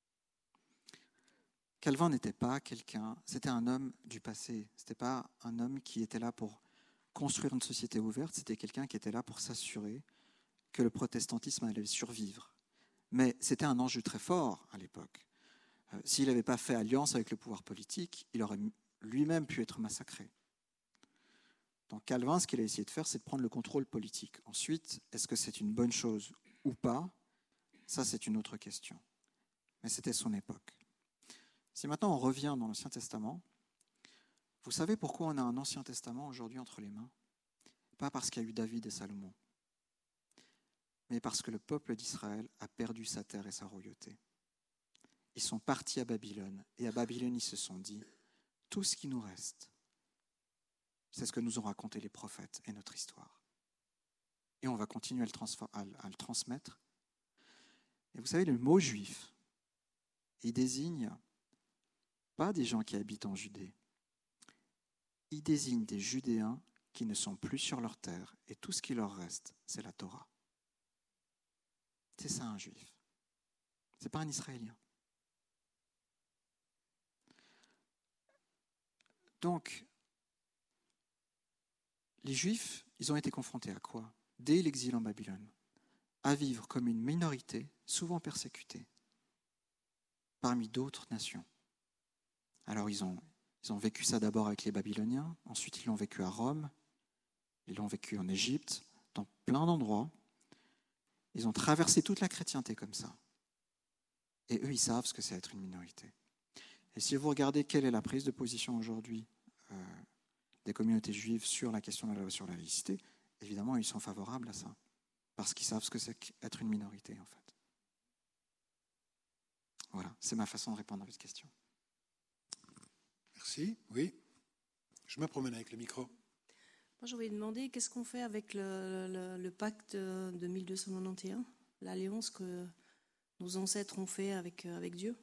Calvin n'était pas quelqu'un, c'était un homme du passé. Ce n'était pas un homme qui était là pour construire une société ouverte, c'était quelqu'un qui était là pour s'assurer que le protestantisme allait survivre. Mais c'était un enjeu très fort à l'époque. Euh, s'il n'avait pas fait alliance avec le pouvoir politique, il aurait lui-même pu être massacré. Donc Calvin, ce qu'il a essayé de faire, c'est de prendre le contrôle politique. Ensuite, est-ce que c'est une bonne chose ou pas? Ça, c'est une autre question. Mais c'était son époque. Si maintenant on revient dans l'Ancien Testament, vous savez pourquoi on a un Ancien Testament aujourd'hui entre les mains? Pas parce qu'il y a eu David et Salomon, mais parce que le peuple d'Israël a perdu sa terre et sa royauté. Ils sont partis à Babylone, et à Babylone, ils se sont dit, tout ce qui nous reste, c'est ce que nous ont raconté les prophètes et notre histoire. Et on va continuer à le, transfor- à le, à le transmettre. Et vous savez, le mot juif, il désigne pas des gens qui habitent en Judée, il désigne des Judéens qui ne sont plus sur leur terre, et tout ce qui leur reste, c'est la Torah. C'est ça un juif. C'est pas un Israélien. Donc, les Juifs, ils ont été confrontés à quoi? Dès l'exil en Babylone, à vivre comme une minorité, souvent persécutée, parmi d'autres nations. Alors, ils ont, ils ont vécu ça d'abord avec les Babyloniens, ensuite ils l'ont vécu à Rome, ils l'ont vécu en Égypte, dans plein d'endroits. Ils ont traversé toute la chrétienté comme ça. Et eux, ils savent ce que c'est être une minorité. Et si vous regardez quelle est la prise de position aujourd'hui euh, des communautés juives sur la question de la loi sur la laïcité, évidemment, ils sont favorables à ça, parce qu'ils savent ce que c'est qu'être une minorité, en fait. Voilà, c'est ma façon de répondre à votre question. Merci, oui. Je me promène avec le micro. Moi, je voulais demander qu'est-ce qu'on fait avec le, le, le pacte de mille deux cent quatre-vingt-onze, l'alliance que nos ancêtres ont fait avec, avec Dieu.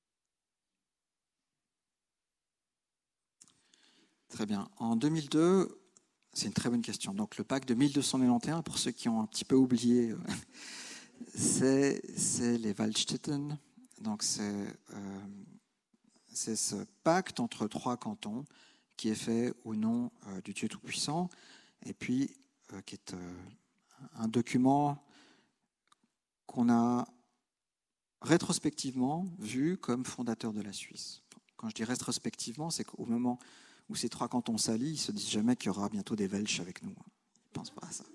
Très bien. En deux mille deux, c'est une très bonne question. Donc, le pacte de mille deux cent quatre-vingt-onze, pour ceux qui ont un petit peu oublié, c'est, c'est les Waldstätten. Donc, c'est, euh, c'est ce pacte entre trois cantons qui est fait au nom euh, du Dieu Tout-Puissant, et puis euh, qui est euh, un document qu'on a rétrospectivement vu comme fondateur de la Suisse. Quand je dis rétrospectivement, c'est qu'au moment où ces trois cantons s'allient, ils ne se disent jamais qu'il y aura bientôt des Welsh avec nous. Ils ne pensent pas à ça.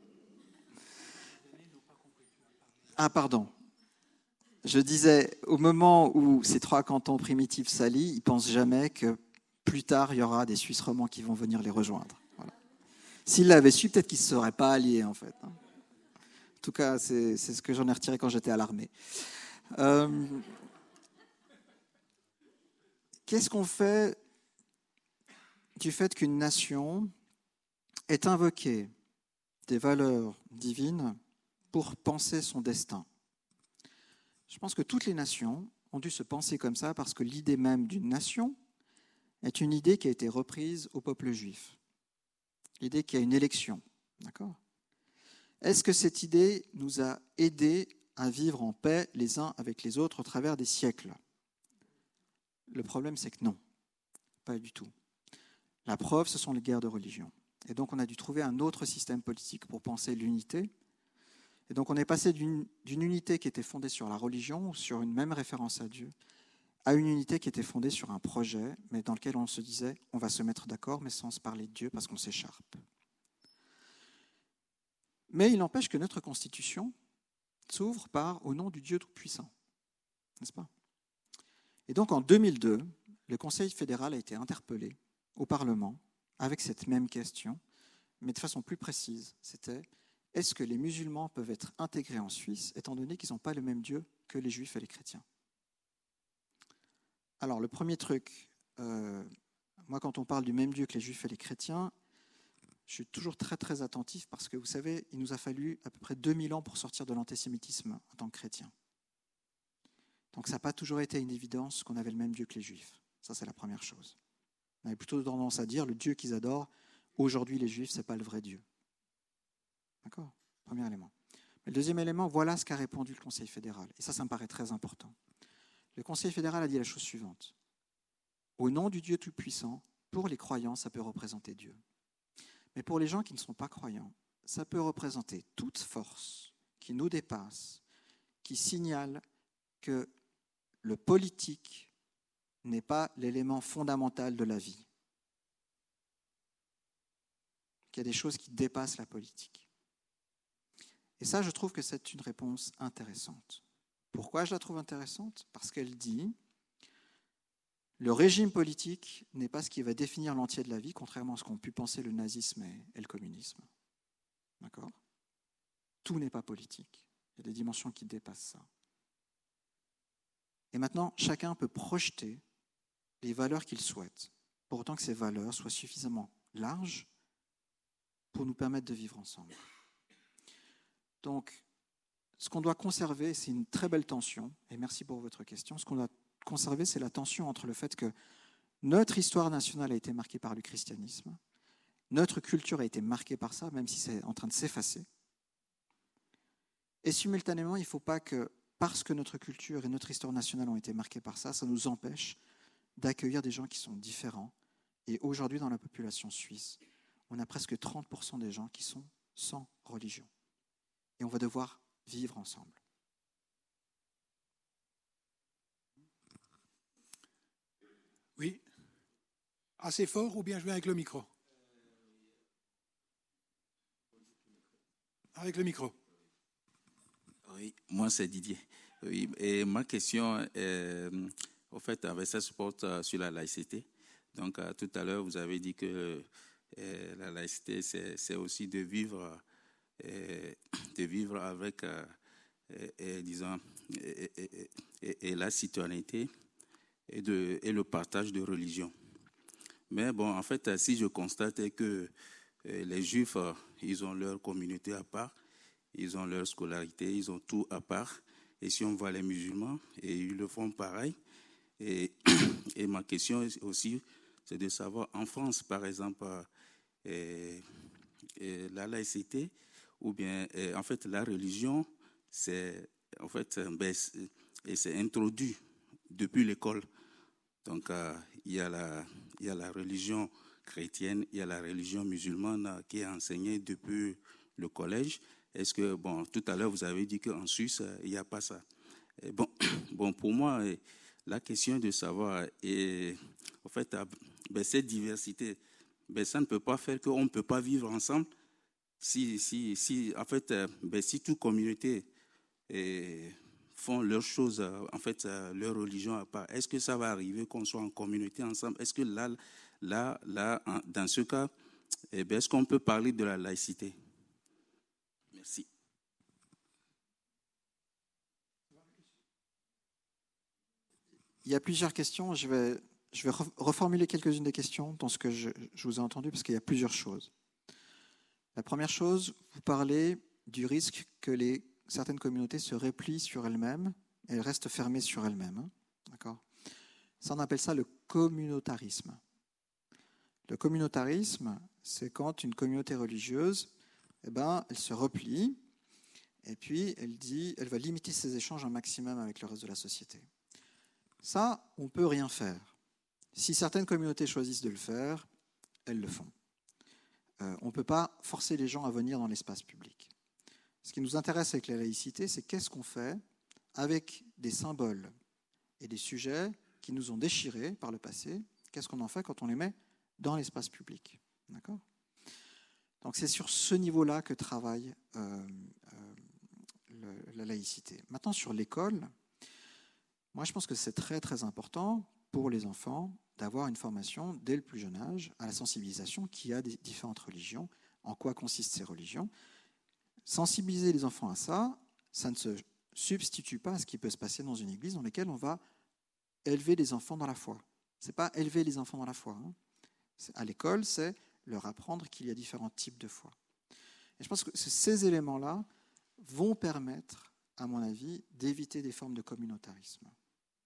Ah, pardon. Je disais, au moment où ces trois cantons primitifs s'allient, ils ne pensent jamais que plus tard, il y aura des Suisses romands qui vont venir les rejoindre. Voilà. S'ils l'avaient su, peut-être qu'ils ne se seraient pas alliés, en fait. En tout cas, c'est, c'est ce que j'en ai retiré quand j'étais à l'armée. Euh, qu'est-ce qu'on fait du fait qu'une nation ait invoqué des valeurs divines pour penser son destin? Je pense que toutes les nations ont dû se penser comme ça parce que l'idée même d'une nation est une idée qui a été reprise au peuple juif. L'idée qu'il y a une élection. D'accord ? Est-ce que cette idée nous a aidés à vivre en paix les uns avec les autres au travers des siècles? Le problème, c'est que non, pas du tout. La preuve, ce sont les guerres de religion. Et donc, on a dû trouver un autre système politique pour penser l'unité. Et donc, on est passé d'une, d'une unité qui était fondée sur la religion, ou sur une même référence à Dieu, à une unité qui était fondée sur un projet, mais dans lequel on se disait, on va se mettre d'accord, mais sans se parler de Dieu, parce qu'on s'écharpe. Mais il n'empêche que notre Constitution s'ouvre par « au nom du Dieu Tout-Puissant ». N'est-ce pas ? Et donc en deux mille deux, le Conseil fédéral a été interpellé au Parlement avec cette même question, mais de façon plus précise. C'était « Est-ce que les musulmans peuvent être intégrés en Suisse, étant donné qu'ils n'ont pas le même Dieu que les juifs et les chrétiens ?» Alors le premier truc, euh, moi quand on parle du même Dieu que les juifs et les chrétiens, je suis toujours très très attentif parce que vous savez, il nous a fallu à peu près deux mille ans pour sortir de l'antisémitisme en tant que chrétien. Donc ça n'a pas toujours été une évidence qu'on avait le même Dieu que les juifs. Ça c'est la première chose. On avait plutôt tendance à dire le Dieu qu'ils adorent, aujourd'hui les juifs, ce n'est pas le vrai Dieu. D'accord ? Premier élément. Mais le deuxième élément, voilà ce qu'a répondu le Conseil fédéral. Et ça, ça me paraît très important. Le Conseil fédéral a dit la chose suivante. Au nom du Dieu Tout-Puissant, pour les croyants, ça peut représenter Dieu. Mais pour les gens qui ne sont pas croyants, ça peut représenter toute force qui nous dépasse, qui signale que le politique n'est pas l'élément fondamental de la vie. Qu'il y a des choses qui dépassent la politique. Et ça, je trouve que c'est une réponse intéressante. Pourquoi je la trouve intéressante ? Parce qu'elle dit le régime politique n'est pas ce qui va définir l'entier de la vie, contrairement à ce qu'ont pu penser le nazisme et, et le communisme. D'accord ? Tout n'est pas politique. Il y a des dimensions qui dépassent ça. Et maintenant, chacun peut projeter les valeurs qu'il souhaite, pour autant que ces valeurs soient suffisamment larges pour nous permettre de vivre ensemble. Donc, ce qu'on doit conserver, c'est une très belle tension, et merci pour votre question, ce qu'on doit conserver, c'est la tension entre le fait que notre histoire nationale a été marquée par le christianisme, notre culture a été marquée par ça, même si c'est en train de s'effacer. Et simultanément, il ne faut pas que, parce que notre culture et notre histoire nationale ont été marquées par ça, ça nous empêche d'accueillir des gens qui sont différents. Et aujourd'hui, dans la population suisse, on a presque trente pour cent des gens qui sont sans religion. Et on va devoir vivre ensemble. Oui. Assez fort ou bien je vais avec le micro ? Avec le micro. Oui, moi c'est Didier. Oui, et ma question, est, en fait, ça se porte sur la laïcité. Donc, tout à l'heure, vous avez dit que euh, la laïcité, c'est, c'est aussi de vivre, euh, de vivre avec, euh, et, disons, et, et, et, et la citoyenneté et, de, et le partage de religion. Mais bon, en fait, si je constate que euh, les Juifs, euh, ils ont leur communauté à part, ils ont leur scolarité, ils ont tout à part. Et si on voit les musulmans, et ils le font pareil. Et, et ma question aussi, c'est de savoir, en France, par exemple, euh, euh, la laïcité, ou bien, euh, en fait, la religion, c'est, en fait, ben, c'est, et c'est introduit depuis l'école. Donc, euh, il y a la, il y a la religion chrétienne, il y a la religion musulmane qui est enseignée depuis le collège. Est-ce que, bon, tout à l'heure, vous avez dit qu'en Suisse, il n'y a pas ça. Et bon, bon, pour moi, la question de savoir, et, en fait, ben, cette diversité, ben, ça ne peut pas faire qu'on ne peut pas vivre ensemble. Si, si, si, en fait, ben, si toute communauté et, font leurs choses, en fait, leur religion à part, est-ce que ça va arriver qu'on soit en communauté ensemble? Est-ce que là, là, là, dans ce cas, eh ben, est-ce qu'on peut parler de la laïcité? Merci. Il y a plusieurs questions. Je vais, je vais reformuler quelques-unes des questions dans ce que je, je vous ai entendu, parce qu'il y a plusieurs choses. La première chose, vous parlez du risque que les, certaines communautés se replient sur elles-mêmes et elles restent fermées sur elles-mêmes. Hein, d'accord ? Ça, on appelle ça le communautarisme. Le communautarisme, c'est quand une communauté religieuse, eh ben, elle se replie et puis elle dit, elle va limiter ses échanges un maximum avec le reste de la société. Ça, on ne peut rien faire. Si certaines communautés choisissent de le faire, elles le font. Euh, on ne peut pas forcer les gens à venir dans l'espace public. Ce qui nous intéresse avec la laïcité, c'est qu'est-ce qu'on fait avec des symboles et des sujets qui nous ont déchirés par le passé, qu'est-ce qu'on en fait quand on les met dans l'espace public. D'accord ? Donc c'est sur ce niveau-là que travaille euh, euh, le, la laïcité. Maintenant, sur l'école, Moi, je pense que c'est très, très important pour les enfants d'avoir une formation dès le plus jeune âge à la sensibilisation qu'il y a des différentes religions, en quoi consistent ces religions. Sensibiliser les enfants à ça, ça ne se substitue pas à ce qui peut se passer dans une église dans laquelle on va élever les enfants dans la foi. Ce n'est pas élever les enfants dans la foi. Hein. À l'école, c'est leur apprendre qu'il y a différents types de foi. Et je pense que ces éléments-là vont permettre, à mon avis, d'éviter des formes de communautarisme. D'accord ?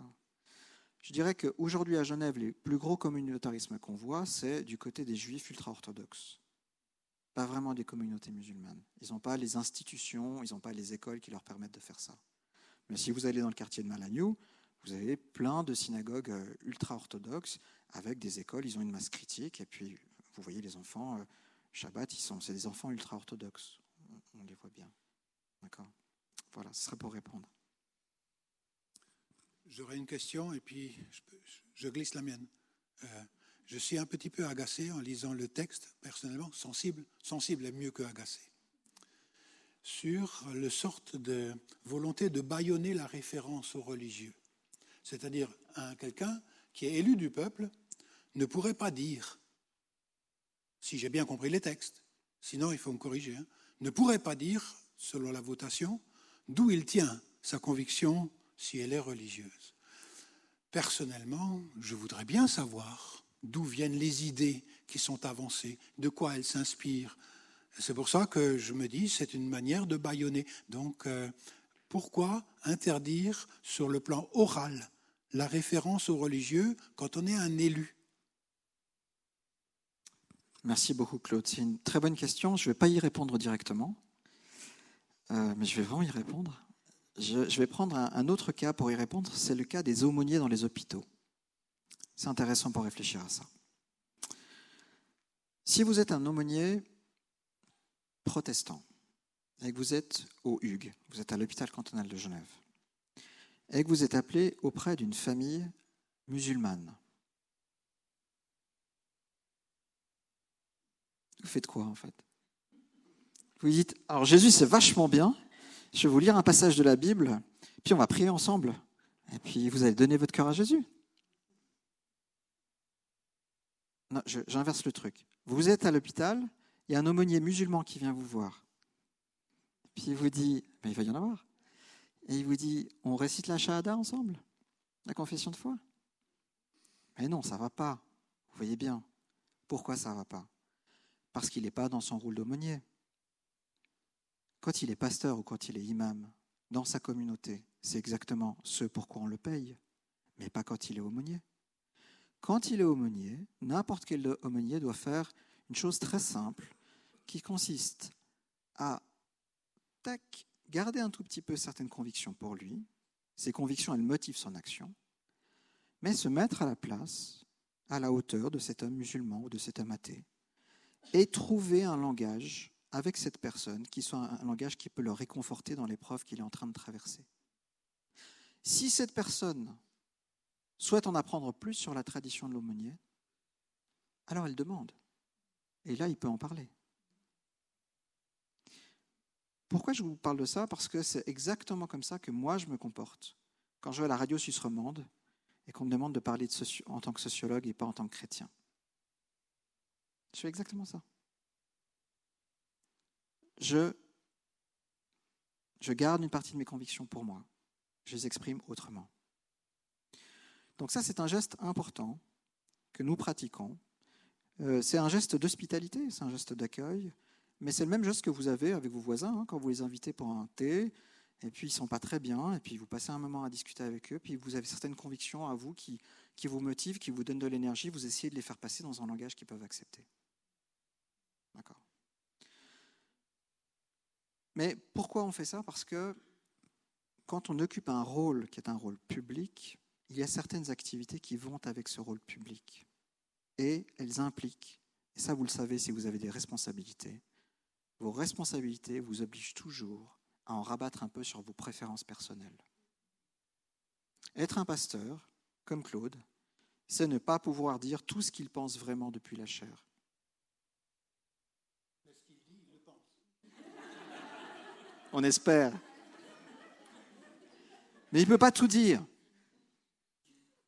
Je dirais qu'aujourd'hui à Genève, les plus gros communautarismes qu'on voit, c'est du côté des juifs ultra-orthodoxes. Pas vraiment des communautés musulmanes. Ils n'ont pas les institutions, ils n'ont pas les écoles qui leur permettent de faire ça. Mais si vous allez dans le quartier de Malagnou, vous avez plein de synagogues ultra-orthodoxes avec des écoles, ils ont une masse critique, et puis vous voyez les enfants, Shabbat, ils sont, c'est des enfants ultra-orthodoxes. On, on les voit bien. D'accord ? Voilà, ce serait pour répondre. J'aurais une question et puis je, je glisse la mienne. Euh, je suis un petit peu agacé en lisant le texte, personnellement, sensible, sensible est mieux que agacé, sur le sorte de volonté de bâillonner la référence aux religieux. C'est-à-dire, un, quelqu'un qui est élu du peuple ne pourrait pas dire, si j'ai bien compris les textes, sinon il faut me corriger, hein, ne pourrait pas dire, selon la votation, d'où il tient sa conviction si elle est religieuse. Personnellement, je voudrais bien savoir d'où viennent les idées qui sont avancées, de quoi elles s'inspirent. C'est pour ça que je me dis c'est une manière de bâillonner. Donc, euh, pourquoi interdire sur le plan oral la référence aux religieux quand on est un élu ? Merci beaucoup, Claude. C'est une très bonne question. Je ne vais pas y répondre directement, euh, mais je vais vraiment y répondre. Je, je vais prendre un, un autre cas pour y répondre. C'est le cas des aumôniers dans les hôpitaux. C'est intéressant pour réfléchir à ça. Si vous êtes un aumônier protestant et que vous êtes au Hugues, vous êtes à l'hôpital cantonal de Genève, et que vous êtes appelé auprès d'une famille musulmane, vous faites quoi en fait ? Vous dites, alors Jésus c'est vachement bien, je vais vous lire un passage de la Bible, puis on va prier ensemble, et puis vous allez donner votre cœur à Jésus. Non, je, j'inverse le truc. Vous êtes à l'hôpital, il y a un aumônier musulman qui vient vous voir, puis il vous dit, mais il va y en avoir, et il vous dit, on récite la shahada ensemble, la confession de foi. Mais non, ça ne va pas, vous voyez bien. Pourquoi ça ne va pas ? Parce qu'il n'est pas dans son rôle d'aumônier. Quand il est pasteur ou quand il est imam, dans sa communauté, c'est exactement ce pourquoi on le paye, mais pas quand il est aumônier. Quand il est aumônier, n'importe quel aumônier doit faire une chose très simple qui consiste à tac, garder un tout petit peu certaines convictions pour lui. Ces convictions, elles motivent son action, mais se mettre à la place, à la hauteur de cet homme musulman ou de cet homme athée, et trouver un langage avec cette personne qui soit un langage qui peut le réconforter dans l'épreuve qu'il est en train de traverser. Si cette personne souhaite en apprendre plus sur la tradition de l'aumônier, alors elle demande. Et là, il peut en parler. Pourquoi je vous parle de ça ? Parce que c'est exactement comme ça que moi, je me comporte quand je vais à la radio suisse romande et qu'on me demande de parler de soci... en tant que sociologue et pas en tant que chrétien. Je fais exactement ça. Je, je garde une partie de mes convictions pour moi. Je les exprime autrement. Donc ça, c'est un geste important que nous pratiquons. Euh, c'est un geste d'hospitalité, c'est un geste d'accueil, mais c'est le même geste que vous avez avec vos voisins, hein, quand vous les invitez pour un thé, et puis ils ne sont pas très bien, et puis vous passez un moment à discuter avec eux, puis vous avez certaines convictions à vous qui, qui vous motivent, qui vous donnent de l'énergie, vous essayez de les faire passer dans un langage qu'ils peuvent accepter. D'accord. Mais pourquoi on fait ça ? Parce que quand on occupe un rôle qui est un rôle public, il y a certaines activités qui vont avec ce rôle public. Et elles impliquent, et ça vous le savez si vous avez des responsabilités, vos responsabilités vous obligent toujours à en rabattre un peu sur vos préférences personnelles. Être un pasteur, comme Claude, c'est ne pas pouvoir dire tout ce qu'il pense vraiment depuis la chair. Mais ce qu'il dit, il le pense. On espère. Mais il ne peut pas tout dire.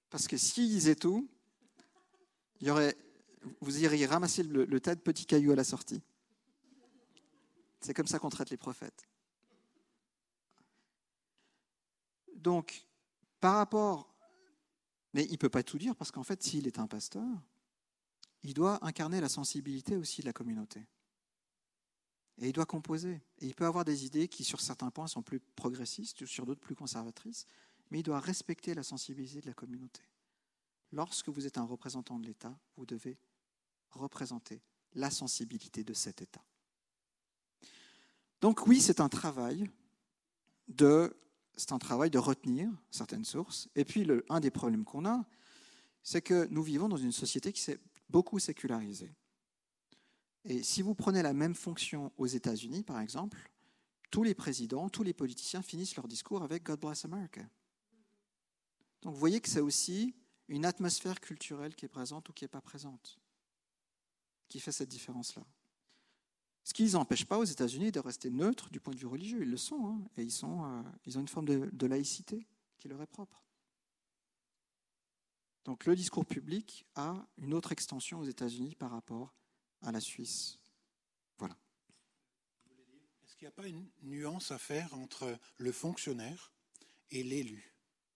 Parce que s'ils disaient tout, il y aurait, vous iriez ramasser le, le tas de petits cailloux à la sortie. C'est comme ça qu'on traite les prophètes. Donc, par rapport... Mais il ne peut pas tout dire, parce qu'en fait, s'il est un pasteur, il doit incarner la sensibilité aussi de la communauté. Et il doit composer. Et il peut avoir des idées qui, sur certains points, sont plus progressistes, ou sur d'autres plus conservatrices, mais il doit respecter la sensibilité de la communauté. Lorsque vous êtes un représentant de l'État, vous devez représenter la sensibilité de cet État. Donc oui, c'est un travail de, c'est un travail de retenir certaines sources. Et puis, le, un des problèmes qu'on a, c'est que nous vivons dans une société qui s'est beaucoup sécularisée. Et si vous prenez la même fonction aux États-Unis, par exemple, tous les présidents, tous les politiciens finissent leur discours avec « God bless America ». Donc vous voyez que c'est aussi une atmosphère culturelle qui est présente ou qui n'est pas présente, qui fait cette différence-là. Ce qui ne les empêche pas aux États-Unis de rester neutres du point de vue religieux. Ils le sont, hein, et ils, sont, euh, ils ont une forme de, de laïcité qui leur est propre. Donc le discours public a une autre extension aux États-Unis par rapport à la Suisse. Voilà. Est-ce qu'il n'y a pas une nuance à faire entre le fonctionnaire et l'élu ?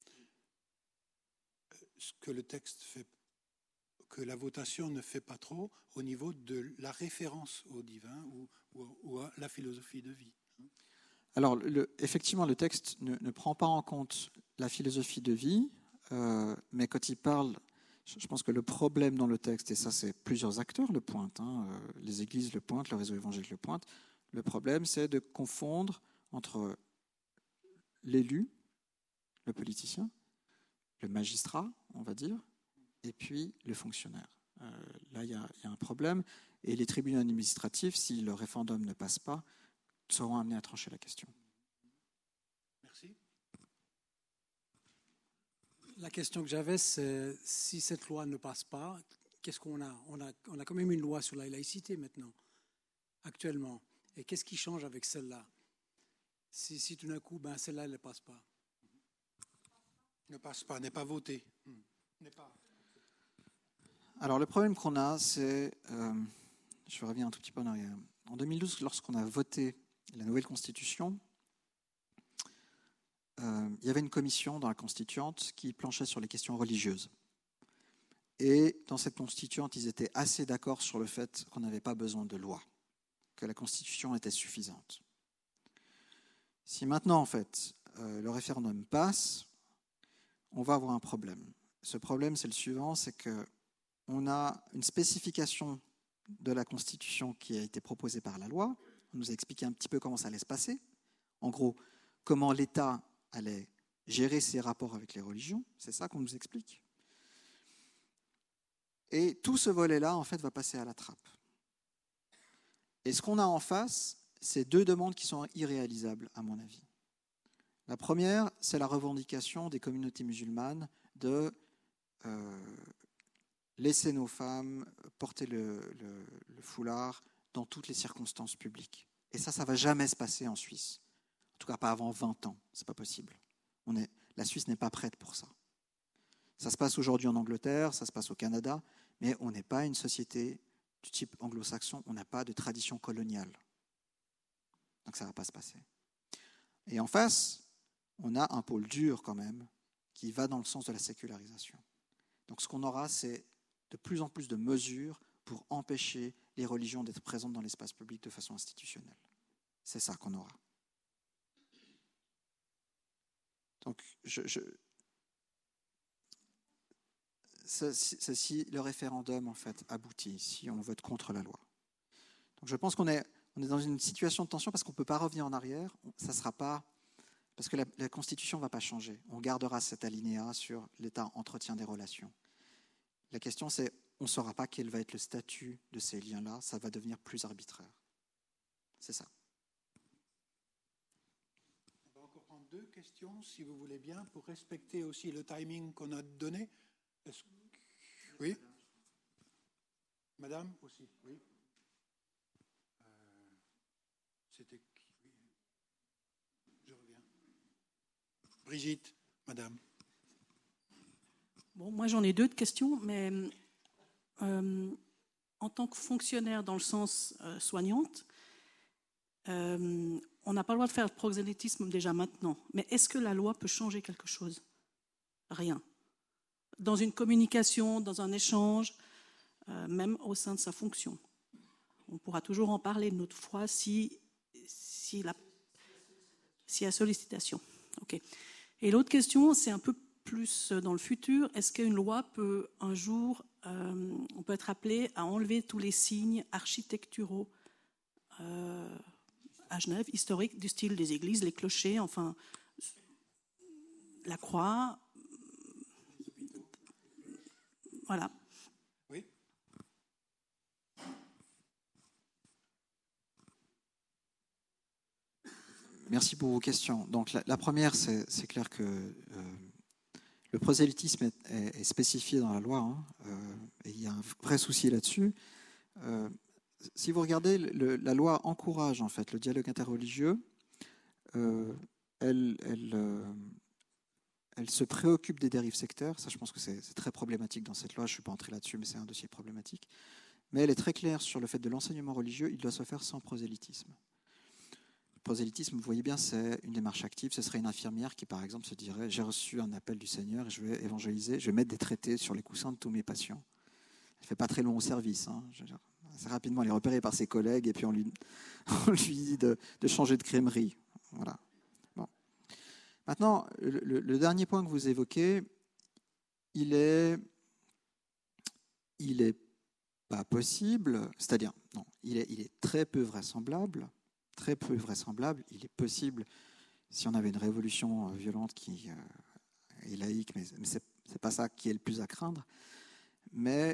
Ce que le texte fait, que la votation ne fait pas trop au niveau de la référence au divin ou, ou, ou à la philosophie de vie. Alors, le, effectivement, le texte ne, ne prend pas en compte la philosophie de vie, euh, mais quand il parle, je pense que le problème dans le texte, et ça c'est plusieurs acteurs le pointent, hein, euh, les églises le pointent, le réseau évangélique le pointe, le problème c'est de confondre entre l'élu, le politicien, le magistrat, on va dire, et puis le fonctionnaire. Euh, là, il y, y a un problème. Et les tribunaux administratifs, si le référendum ne passe pas, seront amenés à trancher la question. Merci. La question que j'avais, c'est si cette loi ne passe pas, qu'est-ce qu'on a ? On a, on a quand même une loi sur la laïcité maintenant, actuellement. Et qu'est-ce qui change avec celle-là ? si, si tout d'un coup, ben, celle-là, elle ne passe pas. Ne passe pas, n'est pas voté. N'est pas... Alors le problème qu'on a, c'est, euh, je reviens un tout petit peu en arrière. En deux mille douze, lorsqu'on a voté la nouvelle constitution, euh, il y avait une commission dans la constituante qui planchait sur les questions religieuses. Et dans cette constituante, ils étaient assez d'accord sur le fait qu'on n'avait pas besoin de loi, que la constitution était suffisante. Si maintenant, en fait, euh, le référendum passe, on va avoir un problème. Ce problème, c'est le suivant, c'est qu'on a une spécification de la Constitution qui a été proposée par la loi. On nous a expliqué un petit peu comment ça allait se passer. En gros, comment l'État allait gérer ses rapports avec les religions. C'est ça qu'on nous explique. Et tout ce volet-là, en fait, va passer à la trappe. Et ce qu'on a en face, c'est deux demandes qui sont irréalisables, à mon avis. La première, c'est la revendication des communautés musulmanes de euh, laisser nos femmes porter le, le, le foulard dans toutes les circonstances publiques. Et ça, ça ne va jamais se passer en Suisse. En tout cas, pas avant vingt ans. Ce n'est pas possible. On est, la Suisse n'est pas prête pour ça. Ça se passe aujourd'hui en Angleterre, ça se passe au Canada, mais on n'est pas une société du type anglo-saxon, on n'a pas de tradition coloniale. Donc ça ne va pas se passer. Et en face, on a un pôle dur quand même, qui va dans le sens de la sécularisation. Donc ce qu'on aura, c'est de plus en plus de mesures pour empêcher les religions d'être présentes dans l'espace public de façon institutionnelle. C'est ça qu'on aura. Donc, je, je, c'est, c'est si le référendum en fait aboutit, si on vote contre la loi. Donc, je pense qu'on est, on est dans une situation de tension parce qu'on ne peut pas revenir en arrière. Ça sera pas parce que la, la Constitution ne va pas changer. On gardera cet alinéa sur l'État entretient des relations. La question, c'est on ne saura pas quel va être le statut de ces liens-là. Ça va devenir plus arbitraire. C'est ça. On va encore prendre deux questions, si vous voulez bien, pour respecter aussi le timing qu'on a donné. Est-ce... Oui. Madame aussi, oui. Euh, c'était qui? Je reviens. Brigitte, madame. Bon, moi j'en ai deux de questions, mais euh, en tant que fonctionnaire dans le sens euh, soignante, euh, on n'a pas le droit de faire le proxénétisme déjà maintenant. Mais est-ce que la loi peut changer quelque chose? Rien. Dans une communication, dans un échange, euh, même au sein de sa fonction. On pourra toujours en parler une autre fois si, si, la, si la sollicitation. Okay. Et l'autre question, c'est un peu plus dans le futur. Est-ce qu'une loi peut un jour, euh, on peut être appelé à enlever tous les signes architecturaux euh, à Genève, historiques, du style des églises, les clochers, enfin, la croix, voilà. Oui. Merci pour vos questions. Donc la, la première, c'est, c'est clair que euh, le prosélytisme est, est, est spécifié dans la loi, hein, euh, et il y a un vrai souci là-dessus. Euh, si vous regardez, le, la loi encourage en fait le dialogue interreligieux. Euh, elle, elle, euh, elle se préoccupe des dérives sectaires. Ça, je pense que c'est, c'est très problématique dans cette loi. Je ne suis pas entré là-dessus, mais c'est un dossier problématique. Mais elle est très claire sur le fait de l'enseignement religieux. Il doit se faire sans prosélytisme. Le prosélytisme, vous voyez bien, c'est une démarche active. Ce serait une infirmière qui, par exemple, se dirait « J'ai reçu un appel du Seigneur et je vais évangéliser, je vais mettre des traités sur les coussins de tous mes patients. » Elle ne fait pas très long au service. Hein. Je veux dire, assez rapidement, elle est repérée par ses collègues et puis on lui, on lui dit de, de changer de crèmerie. Voilà. Bon. Maintenant, le, le, le dernier point que vous évoquez, il est, il est pas possible, c'est-à-dire, non, il est, il est très peu vraisemblable, très peu vraisemblable, il est possible, si on avait une révolution violente qui euh, est laïque, mais, mais c'est, c'est pas ça qui est le plus à craindre, mais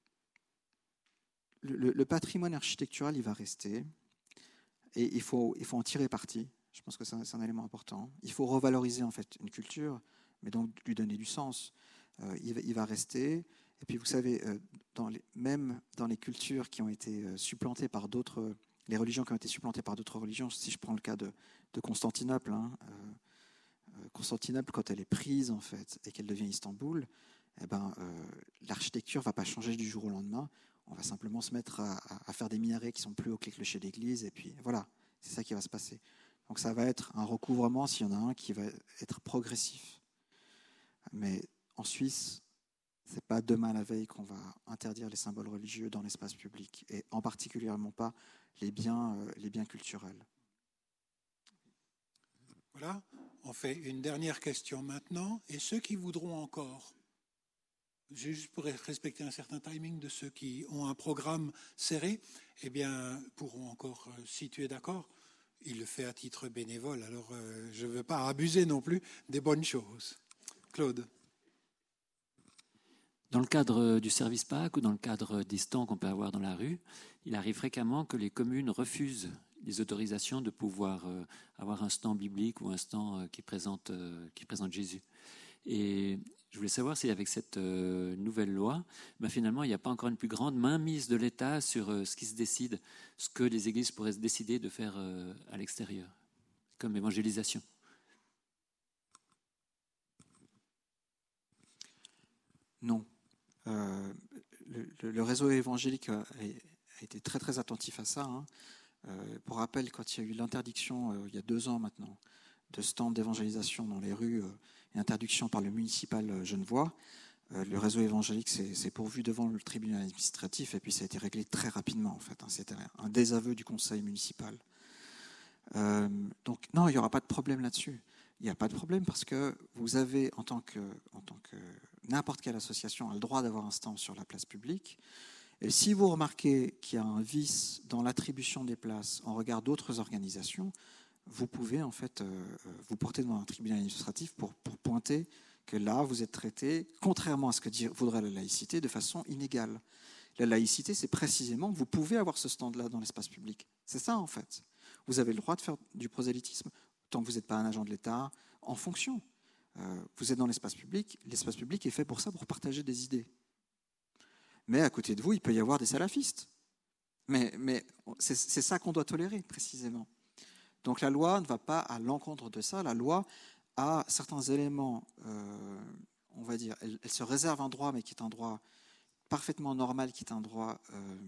le, le patrimoine architectural, il va rester, et il faut, il faut en tirer parti. Je pense que c'est un, c'est un élément important. Il faut revaloriser en fait une culture, mais donc lui donner du sens. Euh, il, va, il va rester. Et puis vous savez, euh, dans les, même dans les cultures qui ont été euh, supplantées par d'autres, les religions qui ont été supplantées par d'autres religions, si je prends le cas de, de Constantinople, hein, euh, Constantinople, quand elle est prise en fait et qu'elle devient Istanbul, eh ben, euh, l'architecture ne va pas changer du jour au lendemain. On va simplement se mettre à, à, à faire des minarets qui sont plus hauts que les clochers d'église, et puis voilà, c'est ça qui va se passer. Donc ça va être un recouvrement, s'il y en a un, qui va être progressif. Mais en Suisse, ce n'est pas demain la veille qu'on va interdire les symboles religieux dans l'espace public, et en particulièrement pas les biens, euh, les biens culturels. Voilà, on fait une dernière question maintenant, et ceux qui voudront encore, juste pour respecter un certain timing de ceux qui ont un programme serré, eh bien, pourront encore euh, s'y tuer d'accord. Il le fait à titre bénévole, alors euh, je ne veux pas abuser non plus des bonnes choses. Claude. Dans le cadre du service P A C ou dans le cadre des stands qu'on peut avoir dans la rue, il arrive fréquemment que les communes refusent les autorisations de pouvoir euh, avoir un stand biblique ou un stand euh, qui présente, euh, qui présente Jésus. Et je voulais savoir si avec cette euh, nouvelle loi, ben finalement, il n'y a pas encore une plus grande mainmise de l'État sur euh, ce qui se décide, ce que les églises pourraient se décider de faire euh, à l'extérieur, comme évangélisation. Non. Euh, le, le réseau évangélique a, a été très très attentif à ça. Hein. Euh, pour rappel, quand il y a eu l'interdiction, euh, il y a deux ans maintenant, de stands d'évangélisation dans les rues, euh, et interdiction par le municipal euh, genevois, euh, le réseau évangélique s'est, s'est pourvu devant le tribunal administratif, et puis ça a été réglé très rapidement en fait. Hein. C'était un désaveu du conseil municipal. Euh, donc non, il n'y aura pas de problème là-dessus. Il n'y a pas de problème parce que vous avez, en tant que, en tant que n'importe quelle association, a le droit d'avoir un stand sur la place publique. Et si vous remarquez qu'il y a un vice dans l'attribution des places en regard d'autres organisations, vous pouvez en fait euh, vous porter devant un tribunal administratif pour, pour pointer que là, vous êtes traité, contrairement à ce que dire, voudrait la laïcité, de façon inégale. La laïcité, c'est précisément que vous pouvez avoir ce stand-là dans l'espace public. C'est ça, en fait. Vous avez le droit de faire du prosélytisme, tant que vous n'êtes pas un agent de l'État, en fonction. Euh, vous êtes dans l'espace public, l'espace public est fait pour ça, pour partager des idées. Mais à côté de vous, il peut y avoir des salafistes. Mais, mais c'est, c'est ça qu'on doit tolérer, précisément. Donc la loi ne va pas à l'encontre de ça. La loi a certains éléments, euh, on va dire, elle, elle se réserve un droit, mais qui est un droit parfaitement normal, qui est un droit euh,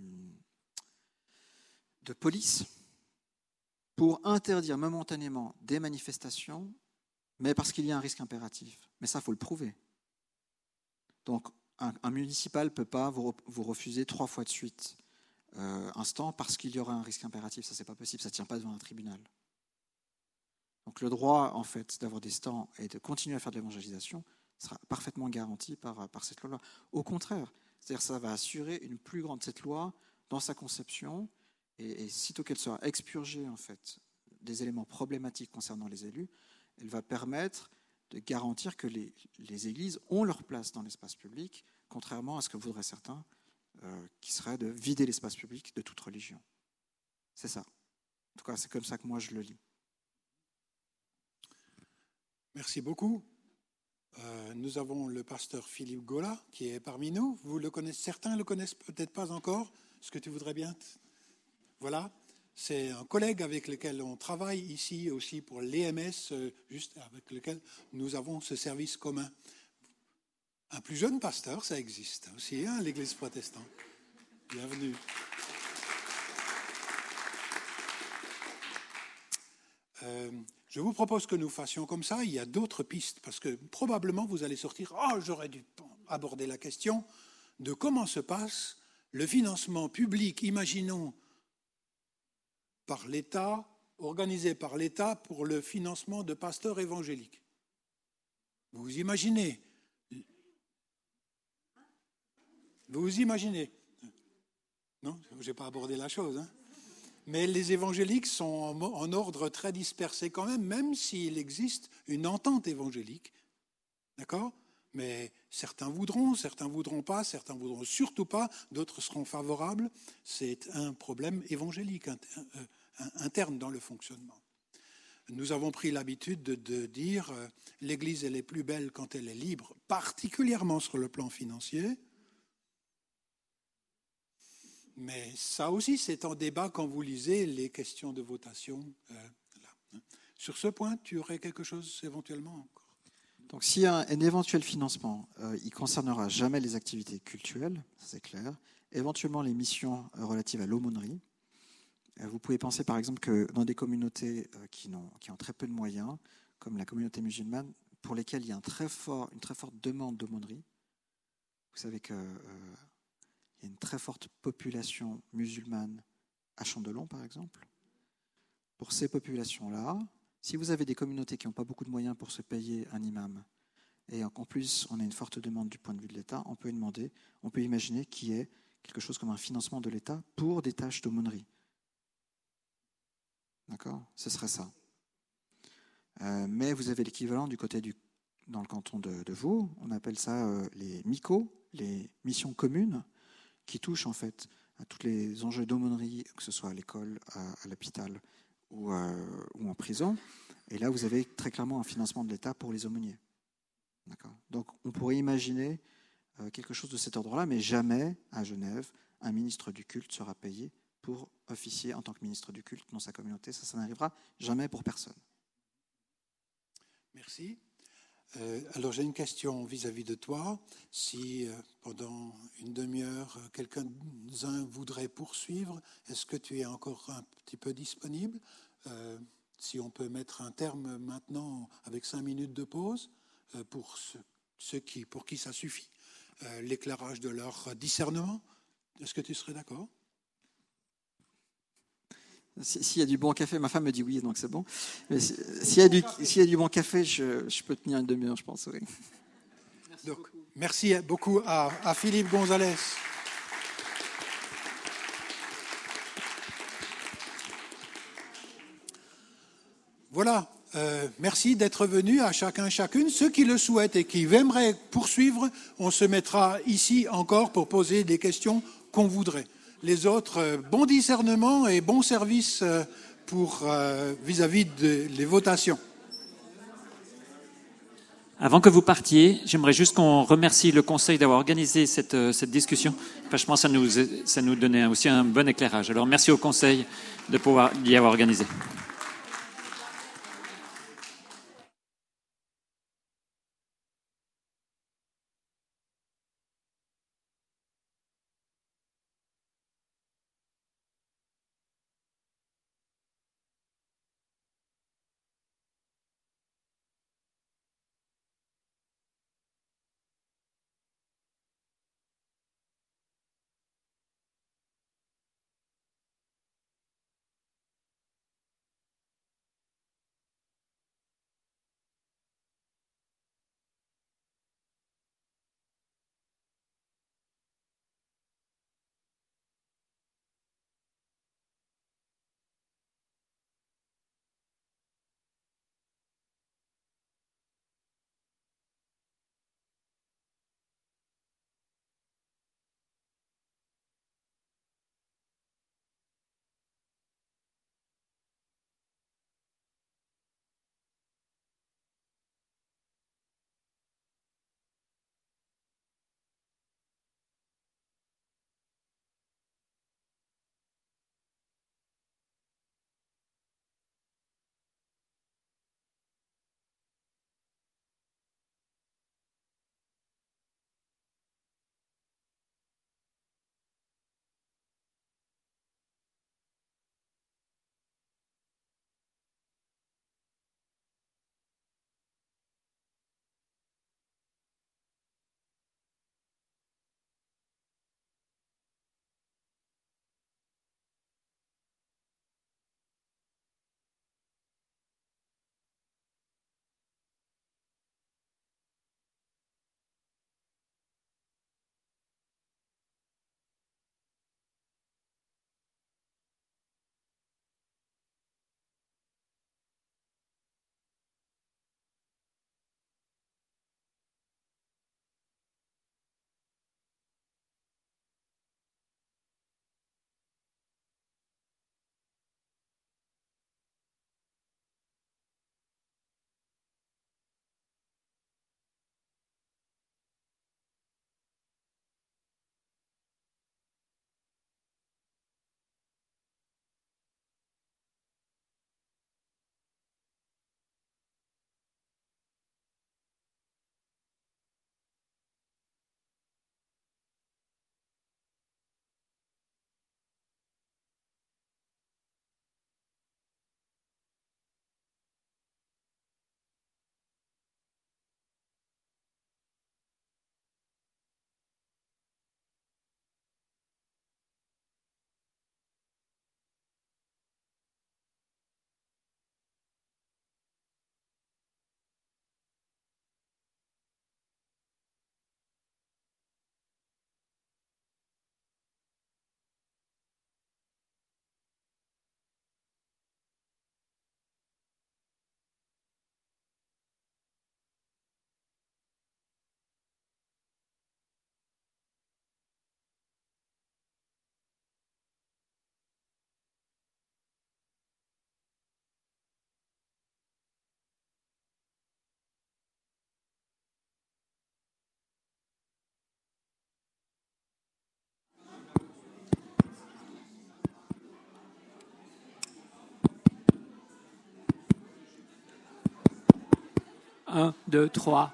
de police, pour interdire momentanément des manifestations, mais parce qu'il y a un risque impératif. Mais ça, il faut le prouver. Donc, un, un municipal ne peut pas vous, vous refuser trois fois de suite euh, un stand parce qu'il y aura un risque impératif. Ça, c'est pas possible. Ça ne tient pas devant un tribunal. Donc, le droit, en fait, d'avoir des stands et de continuer à faire de l'évangélisation sera parfaitement garanti par, par cette loi-là. Au contraire, c'est-à-dire ça va assurer une plus grande cette loi dans sa conception. Et, et sitôt qu'elle sera expurgée en fait, des éléments problématiques concernant les élus, elle va permettre de garantir que les, les églises ont leur place dans l'espace public, contrairement à ce que voudraient certains, euh, qui serait de vider l'espace public de toute religion. C'est ça. En tout cas, c'est comme ça que moi je le lis. Merci beaucoup. Euh, nous avons le pasteur Philippe Gola qui est parmi nous. Vous le connaissez, certains le connaissent peut-être pas encore. Est-ce que tu voudrais bien t- Voilà, c'est un collègue avec lequel on travaille ici aussi pour l'E M S, euh, juste avec lequel nous avons ce service commun. Un plus jeune pasteur, ça existe aussi, hein, l'Église protestante. Bienvenue. Euh, je vous propose que nous fassions comme ça. Il y a d'autres pistes, parce que probablement vous allez sortir « Ah, oh, j'aurais dû aborder la question de comment se passe le financement public, imaginons, par l'État, organisé par l'État pour le financement de pasteurs évangéliques. » Vous imaginez Vous imaginez Non, je n'ai pas abordé la chose, hein. Mais les évangéliques sont en, en ordre très dispersé quand même, même s'il existe une entente évangélique. D'accord ? Mais certains voudront, certains ne voudront pas, certains ne voudront surtout pas, d'autres seront favorables. C'est un problème évangélique interne dans le fonctionnement. Nous avons pris l'habitude de, de dire euh, l'Église elle est plus belle quand elle est libre, particulièrement sur le plan financier. Mais ça aussi, c'est en débat quand vous lisez les questions de votation. Euh, là. Sur ce point, tu aurais quelque chose éventuellement encore ? Donc, s'il y a un, un éventuel financement, euh, il ne concernera jamais les activités cultuelles, ça c'est clair. Éventuellement, les missions euh, relatives à l'aumônerie. Euh, vous pouvez penser, par exemple, que dans des communautés euh, qui, n'ont, qui ont très peu de moyens, comme la communauté musulmane, pour lesquelles il y a un très fort, une très forte demande d'aumônerie. Vous savez que... Euh, il y a une très forte population musulmane à Chandelon, par exemple. Pour ces populations-là, si vous avez des communautés qui n'ont pas beaucoup de moyens pour se payer un imam, et en plus on a une forte demande du point de vue de l'État, on peut demander, on peut imaginer qu'il y ait quelque chose comme un financement de l'État pour des tâches d'aumônerie. D'accord ? Ce serait ça. Euh, mais vous avez l'équivalent du côté du, dans le canton de, de Vaud, on appelle ça euh, les M I C O, les missions communes, qui touche en fait à tous les enjeux d'aumônerie, que ce soit à l'école, à, à l'hôpital ou, euh, ou en prison. Et là, vous avez très clairement un financement de l'État pour les aumôniers. D'accord ? Donc, on pourrait imaginer euh, quelque chose de cet ordre-là, mais jamais, à Genève, un ministre du culte sera payé pour officier en tant que ministre du culte dans sa communauté. Ça, ça n'arrivera jamais pour personne. Merci. Euh, alors j'ai une question vis-à-vis de toi. Si euh, pendant une demi-heure, quelqu'un voudrait poursuivre, est-ce que tu es encore un petit peu disponible ? euh, Si on peut mettre un terme maintenant avec cinq minutes de pause, euh, pour ceux, ceux qui, pour qui ça suffit, euh, l'éclairage de leur discernement, est-ce que tu serais d'accord ? S'il y a du bon café, ma femme me dit oui, donc c'est bon. Mais s'il y a du, s'il y a du bon café, je, je peux tenir une demi-heure, je pense, oui. Merci donc, beaucoup. Merci beaucoup à, à Philippe Gonzalez. Voilà, euh, merci d'être venus à chacun, chacune. Ceux qui le souhaitent et qui aimeraient poursuivre, on se mettra ici encore pour poser des questions qu'on voudrait. Les autres, bon discernement et bon service pour euh, vis-à-vis des votations. Avant que vous partiez, j'aimerais juste qu'on remercie le Conseil d'avoir organisé cette, cette discussion. Franchement, ça nous, ça nous donnait aussi un bon éclairage. Alors, merci au Conseil de pouvoir l'y avoir organisé. Un, deux, trois.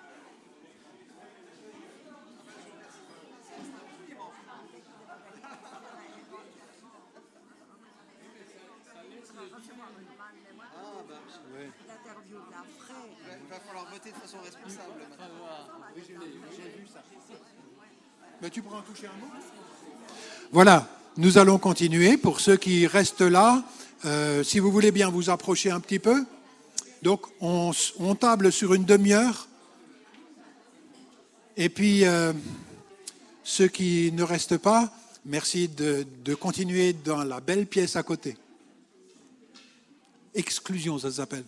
Il va falloir voter de façon responsable. Oui, j'ai vu ça. Mais tu pourras en toucher un mot. Voilà, nous allons continuer. Pour ceux qui restent là, euh, si vous voulez bien vous approcher un petit peu. Donc, on, on table sur une demi-heure. Et puis, euh, ceux qui ne restent pas, merci de, de continuer dans la belle pièce à côté. Exclusion, ça s'appelle.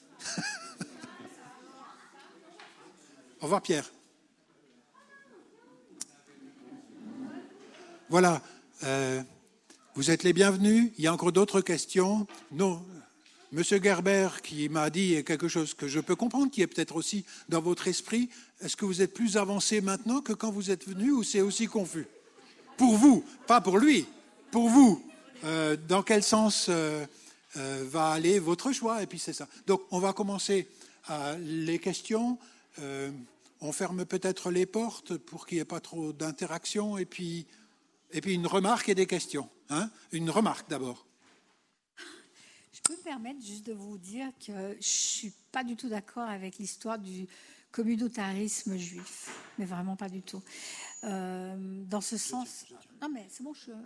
Au revoir, Pierre. Voilà. Euh, vous êtes les bienvenus. Il y a encore d'autres questions. Non. Monsieur Gerber, qui m'a dit quelque chose que je peux comprendre, qui est peut-être aussi dans votre esprit. Est-ce que vous êtes plus avancé maintenant que quand vous êtes venu, ou c'est aussi confus? Pour vous, pas pour lui. Pour vous, euh, dans quel sens euh, euh, va aller votre choix? Et puis c'est ça. Donc, on va commencer à les questions. Euh, on ferme peut-être les portes pour qu'il n'y ait pas trop d'interaction. Et puis, et puis une remarque et des questions. Hein? Une remarque d'abord. Je peux me permettre juste de vous dire que je ne suis pas du tout d'accord avec l'histoire du communautarisme juif, mais vraiment pas du tout. Euh, dans ce sens... Non mais c'est bon, je...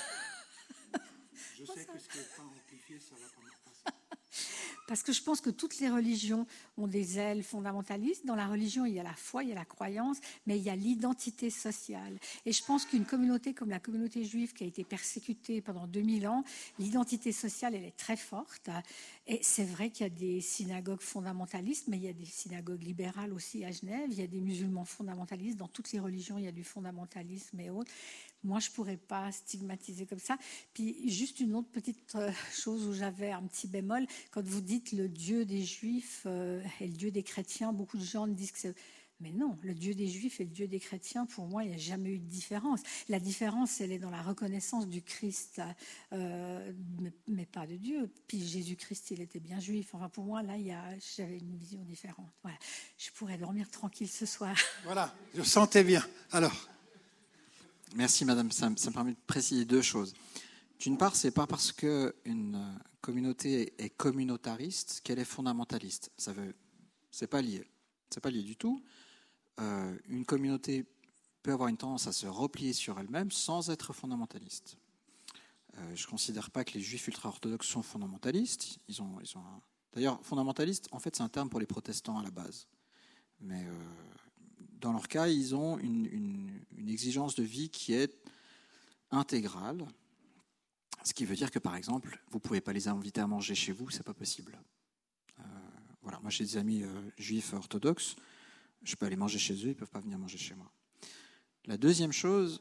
Je sais que ce qui n'est pas amplifié, ça va pas me passer. Parce que je pense que toutes les religions ont des ailes fondamentalistes. Dans la religion, il y a la foi, il y a la croyance, mais il y a l'identité sociale. Et je pense qu'une communauté comme la communauté juive qui a été persécutée pendant deux mille ans, l'identité sociale, elle est très forte. Et c'est vrai qu'il y a des synagogues fondamentalistes, mais il y a des synagogues libérales aussi à Genève. Il y a des musulmans fondamentalistes. Dans toutes les religions, il y a du fondamentalisme et autres. Moi, je ne pourrais pas stigmatiser comme ça. Puis, juste une autre petite chose où j'avais un petit bémol. Quand vous dites le Dieu des Juifs euh, et le Dieu des chrétiens, beaucoup de gens disent que c'est... Mais non, le Dieu des Juifs et le Dieu des chrétiens, pour moi, il n'y a jamais eu de différence. La différence, elle est dans la reconnaissance du Christ, euh, mais, mais pas de Dieu. Puis Jésus-Christ, il était bien juif. Enfin, pour moi, là, il y a, j'avais une vision différente. Voilà. Je pourrais dormir tranquille ce soir. Voilà, je sentais bien. Alors... Merci, madame. Ça, ça me permet de préciser deux choses. D'une part, ce n'est pas parce qu'une communauté est communautariste qu'elle est fondamentaliste. Ça veut, c'est pas lié. C'est pas lié du tout. Euh, une communauté peut avoir une tendance à se replier sur elle-même sans être fondamentaliste. Euh, je ne considère pas que les juifs ultra-orthodoxes sont fondamentalistes. Ils ont, ils ont un... D'ailleurs, fondamentaliste, en fait, c'est un terme pour les protestants à la base. Mais... Euh... Dans leur cas, ils ont une, une, une exigence de vie qui est intégrale, ce qui veut dire que, par exemple, vous ne pouvez pas les inviter à manger chez vous, ce n'est pas possible. Euh, voilà. Moi, j'ai des amis euh, juifs orthodoxes, je peux aller manger chez eux, ils ne peuvent pas venir manger chez moi. La deuxième chose,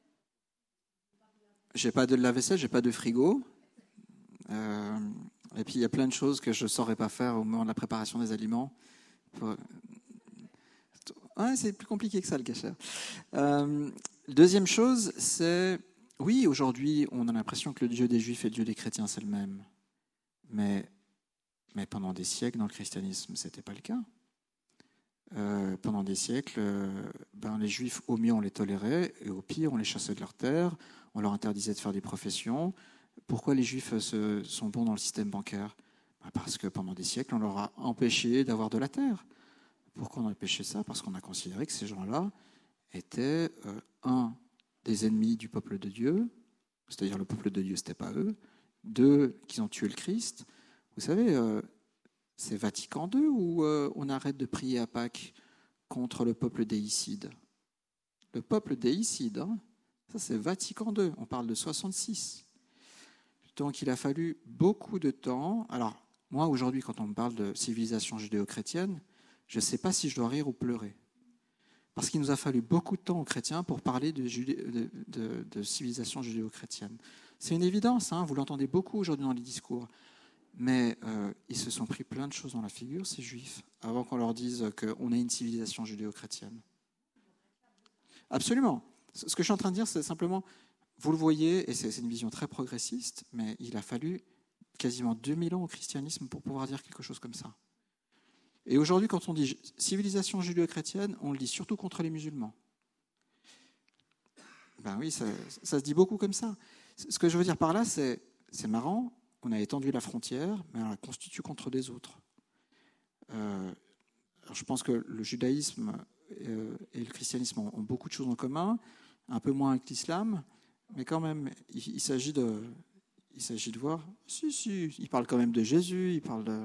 je n'ai pas de lave-vaisselle, je n'ai pas de frigo, euh, et puis il y a plein de choses que je ne saurais pas faire au moment de la préparation des aliments. Pour, Ouais, c'est plus compliqué que ça, le kasher. Euh, deuxième chose, c'est... Oui, aujourd'hui, on a l'impression que le Dieu des Juifs et le Dieu des chrétiens, c'est le même. Mais, mais pendant des siècles, dans le christianisme, ce n'était pas le cas. Euh, pendant des siècles, euh, ben, les Juifs, au mieux, on les tolérait, et au pire, on les chassait de leur terre, on leur interdisait de faire des professions. Pourquoi les Juifs se, sont bons dans le système bancaire? Ben, parce que pendant des siècles, on leur a empêché d'avoir de la terre. Pourquoi on a empêché ça? Parce qu'on a considéré que ces gens-là étaient, euh, un, des ennemis du peuple de Dieu, c'est-à-dire le peuple de Dieu, ce n'était pas eux. Deux, qu'ils ont tué le Christ. Vous savez, euh, c'est Vatican deux où euh, on arrête de prier à Pâques contre le peuple déicide. Le peuple déicide, hein, ça c'est Vatican deux, on parle de soixante-six. Donc il a fallu beaucoup de temps. Alors, moi aujourd'hui, quand on me parle de civilisation judéo-chrétienne, je ne sais pas si je dois rire ou pleurer. Parce qu'il nous a fallu beaucoup de temps aux chrétiens pour parler de, judé... de, de, de civilisation judéo-chrétienne. C'est une évidence, hein, vous l'entendez beaucoup aujourd'hui dans les discours. Mais euh, ils se sont pris plein de choses dans la figure, ces juifs, avant qu'on leur dise qu'on a une civilisation judéo-chrétienne. Absolument. Ce que je suis en train de dire, c'est simplement, vous le voyez, et c'est une vision très progressiste, mais il a fallu quasiment deux mille ans au christianisme pour pouvoir dire quelque chose comme ça. Et aujourd'hui, quand on dit civilisation judéo-chrétienne, on le dit surtout contre les musulmans. Ben oui, ça, ça se dit beaucoup comme ça. Ce que je veux dire par là, c'est, c'est marrant, on a étendu la frontière, mais on la constitue contre des autres. Euh, alors je pense que le judaïsme euh, et le christianisme ont, ont beaucoup de choses en commun, un peu moins avec l'islam, mais quand même, il, il s'agit de, il s'agit de voir. Si, si, il parle quand même de Jésus, il parle de.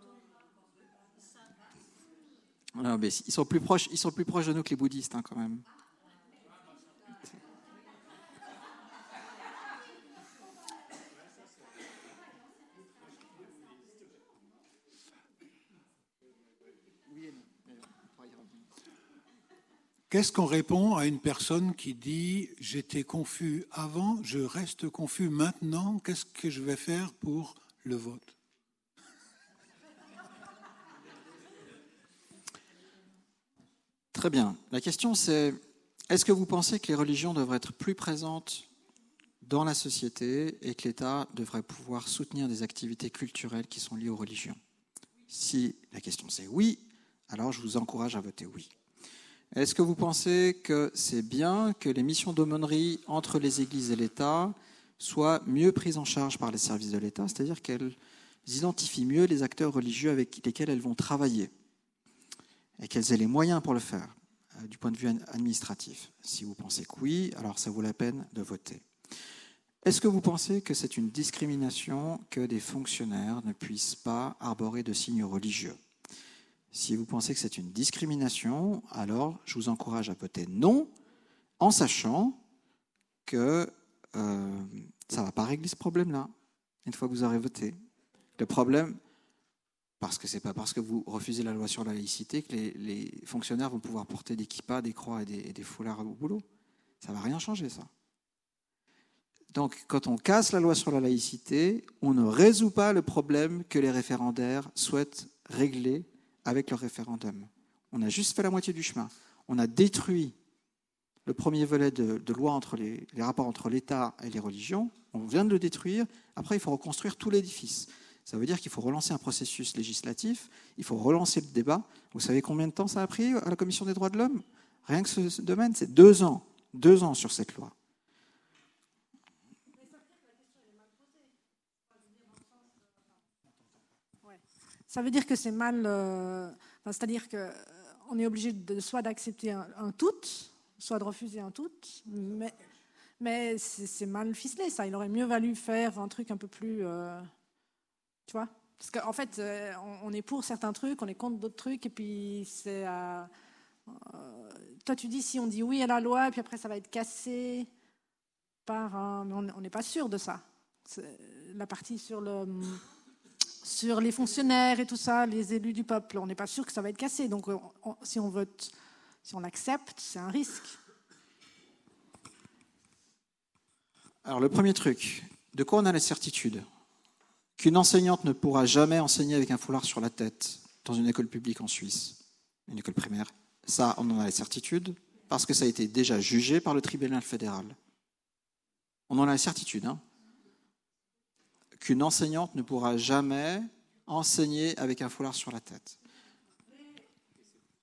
Non, mais ils sont plus proches, ils sont plus proches de nous que les bouddhistes, hein, quand même. Qu'est-ce qu'on répond à une personne qui dit « j'étais confus avant, je reste confus maintenant, qu'est-ce que je vais faire pour le vote ?» Très bien. La question c'est, est-ce que vous pensez que les religions devraient être plus présentes dans la société et que l'État devrait pouvoir soutenir des activités culturelles qui sont liées aux religions ? Si la question c'est oui, alors je vous encourage à voter oui. Est-ce que vous pensez que c'est bien que les missions d'aumônerie entre les églises et l'État soient mieux prises en charge par les services de l'État, c'est-à-dire qu'elles identifient mieux les acteurs religieux avec lesquels elles vont travailler et qu'elles aient les moyens pour le faire, euh, du point de vue administratif? Si vous pensez que oui, alors ça vaut la peine de voter. Est-ce que vous pensez que c'est une discrimination que des fonctionnaires ne puissent pas arborer de signes religieux? Si vous pensez que c'est une discrimination, alors je vous encourage à voter non, en sachant que euh, ça ne va pas régler ce problème-là, une fois que vous aurez voté. Le problème, parce que ce n'est pas parce que vous refusez la loi sur la laïcité que les, les fonctionnaires vont pouvoir porter des kippas, des croix et des, et des foulards au boulot. Ça ne va rien changer, ça. Donc, quand on casse la loi sur la laïcité, on ne résout pas le problème que les référendaires souhaitent régler avec leur référendum. On a juste fait la moitié du chemin. On a détruit le premier volet de, de loi entre les, les rapports entre l'État et les religions. On vient de le détruire. Après, il faut reconstruire tout l'édifice. Ça veut dire qu'il faut relancer un processus législatif, il faut relancer le débat. Vous savez combien de temps ça a pris à la Commission des droits de l'homme? Rien que ce, ce domaine, c'est deux ans. Deux ans sur cette loi. Ça veut dire que c'est mal, euh, enfin, c'est-à-dire qu'on est obligé de, soit d'accepter un, un tout, soit de refuser un tout, mais, mais c'est, c'est mal ficelé, ça. Il aurait mieux valu faire un truc un peu plus, euh, tu vois, parce qu'en fait, euh, on, on est pour certains trucs, on est contre d'autres trucs, et puis c'est, euh, euh, toi tu dis si on dit oui à la loi, et puis après ça va être cassé par un, mais on n'est pas sûr de ça. C'est la partie sur le sur les fonctionnaires et tout ça, les élus du peuple, on n'est pas sûr que ça va être cassé. Donc on, on, si on vote, si on l'accepte, c'est un risque. Alors le premier truc, de quoi on a la certitude? Qu'une enseignante ne pourra jamais enseigner avec un foulard sur la tête dans une école publique en Suisse, une école primaire. Ça, on en a la certitude parce que ça a été déjà jugé par le tribunal fédéral. On en a la certitude, hein, qu'une enseignante ne pourra jamais enseigner avec un foulard sur la tête. Pardon ?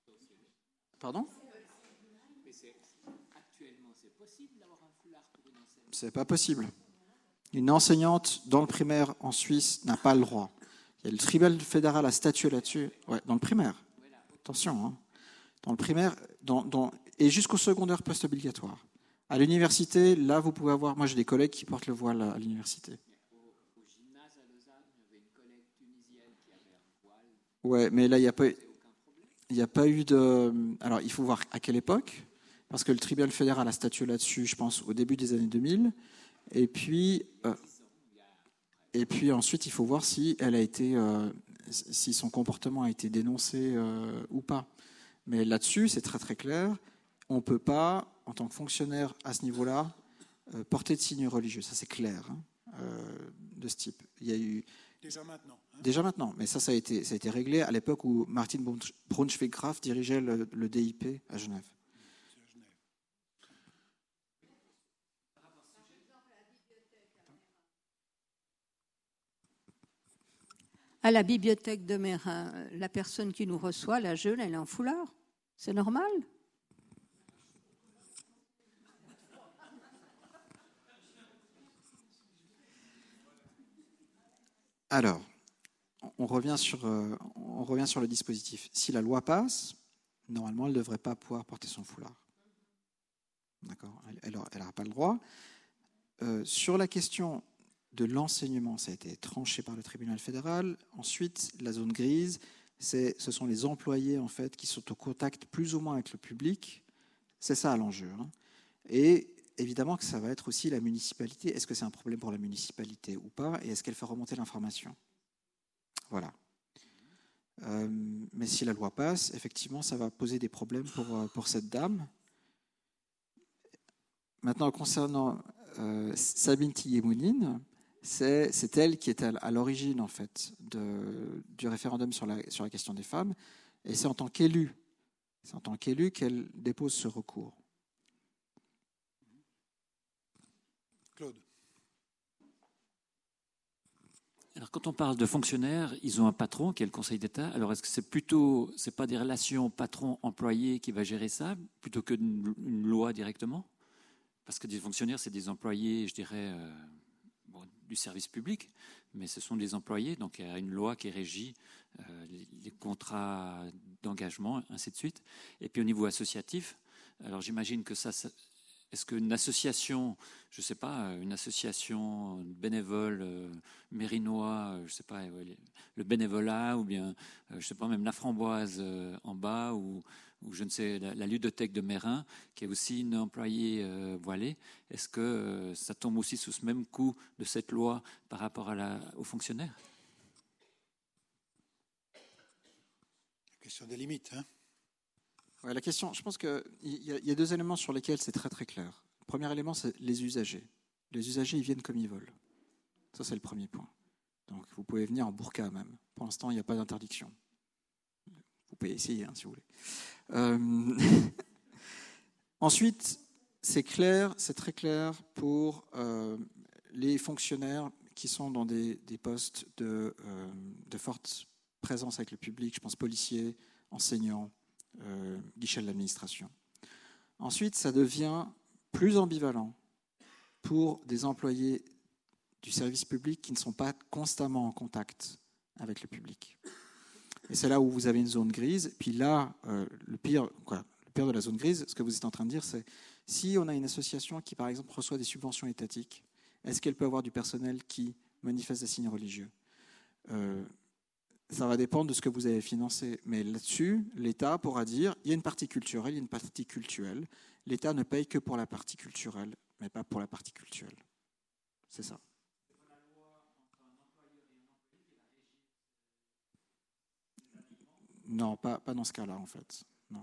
C'est pas possible. Une enseignante dans le primaire en Suisse n'a pas le droit. Il y a le tribunal fédéral à statuer là-dessus. Ouais, dans le primaire. Attention, hein. Dans le primaire, dans, dans, et jusqu'au secondaire post-obligatoire. À l'université, là, vous pouvez avoir... Moi, j'ai des collègues qui portent le voile à l'université. Ouais, mais là, il n'y a pas, il n'y a pas eu de... Alors, il faut voir à quelle époque, parce que le tribunal fédéral a statué là-dessus, je pense, au début des années deux mille. Et puis, euh, et puis ensuite, il faut voir si elle a été, euh, si son comportement a été dénoncé euh, ou pas. Mais là-dessus, c'est très très clair. On ne peut pas, en tant que fonctionnaire à ce niveau-là, euh, porter de signes religieux. Ça, c'est clair, hein, euh, de ce type. Il y a eu déjà maintenant. Hein. Déjà maintenant, mais ça, ça a été, ça a été réglé à l'époque où Martin Braunschweig-Graf dirigeait le, le D I P à Genève. À la bibliothèque de Mérin, la personne qui nous reçoit, la jeune, elle est en foulard. C'est normal? Alors, on revient sur, euh, on revient sur le dispositif. Si la loi passe, normalement, elle ne devrait pas pouvoir porter son foulard. D'accord ? Elle n'aura pas le droit. Euh, sur la question de l'enseignement, ça a été tranché par le tribunal fédéral. Ensuite, la zone grise, c'est, ce sont les employés en fait, qui sont au contact plus ou moins avec le public. C'est ça l'enjeu. Hein. Et évidemment que ça va être aussi la municipalité. Est-ce que c'est un problème pour la municipalité ou pas? Et est-ce qu'elle fait remonter l'information? Voilà. Euh, mais si la loi passe, effectivement, ça va poser des problèmes pour, pour cette dame. Maintenant, concernant euh, Sabine Tillier-Mounine, c'est, c'est elle qui est à, à l'origine en fait, de, du référendum sur la, sur la question des femmes. Et c'est en tant qu'élue, c'est en tant qu'élue qu'elle dépose ce recours. Claude. Alors, quand on parle de fonctionnaires, ils ont un patron qui est le Conseil d'État. Alors, est-ce que c'est plutôt, c'est pas des relations patron-employé qui va gérer ça, plutôt qu'une une loi directement? Parce que des fonctionnaires, c'est des employés, je dirais, euh, bon, du service public, mais ce sont des employés, donc il y a une loi qui régit euh, les, les contrats d'engagement, ainsi de suite. Et puis au niveau associatif, alors j'imagine que ça, ça est-ce qu'une association, je ne sais pas, une association bénévole euh, mérinois, je ne sais pas, le bénévolat, ou bien, euh, je ne sais pas, même la Framboise euh, en bas, ou, ou je ne sais, la, la ludothèque de Mérin, qui est aussi une employée euh, voilée, est-ce que euh, ça tombe aussi sous ce même coup de cette loi par rapport à la, aux fonctionnaires? La question des limites, hein. Ouais, la question, je pense qu'il y, y a deux éléments sur lesquels c'est très très clair. Le premier élément, c'est les usagers. Les usagers, ils viennent comme ils veulent. Ça, c'est le premier point. Donc, vous pouvez venir en burqa même. Pour l'instant, il n'y a pas d'interdiction. Vous pouvez essayer, hein, si vous voulez. Euh... Ensuite, c'est clair, c'est très clair pour euh, les fonctionnaires qui sont dans des, des postes de, euh, de forte présence avec le public. Je pense policiers, enseignants, Euh, guichet de l'administration. Ensuite, ça devient plus ambivalent pour des employés du service public qui ne sont pas constamment en contact avec le public. Et c'est là où vous avez une zone grise. Puis là, euh, le pire, quoi, le pire de la zone grise, ce que vous êtes en train de dire, c'est si on a une association qui, par exemple, reçoit des subventions étatiques, est-ce qu'elle peut avoir du personnel qui manifeste des signes religieux? euh, Ça va dépendre de ce que vous avez financé. Mais là-dessus, l'État pourra dire il y a une partie culturelle, il y a une partie cultuelle. L'État ne paye que pour la partie culturelle, mais pas pour la partie cultuelle. C'est ça. Non, pas, pas dans ce cas-là, en fait. Non.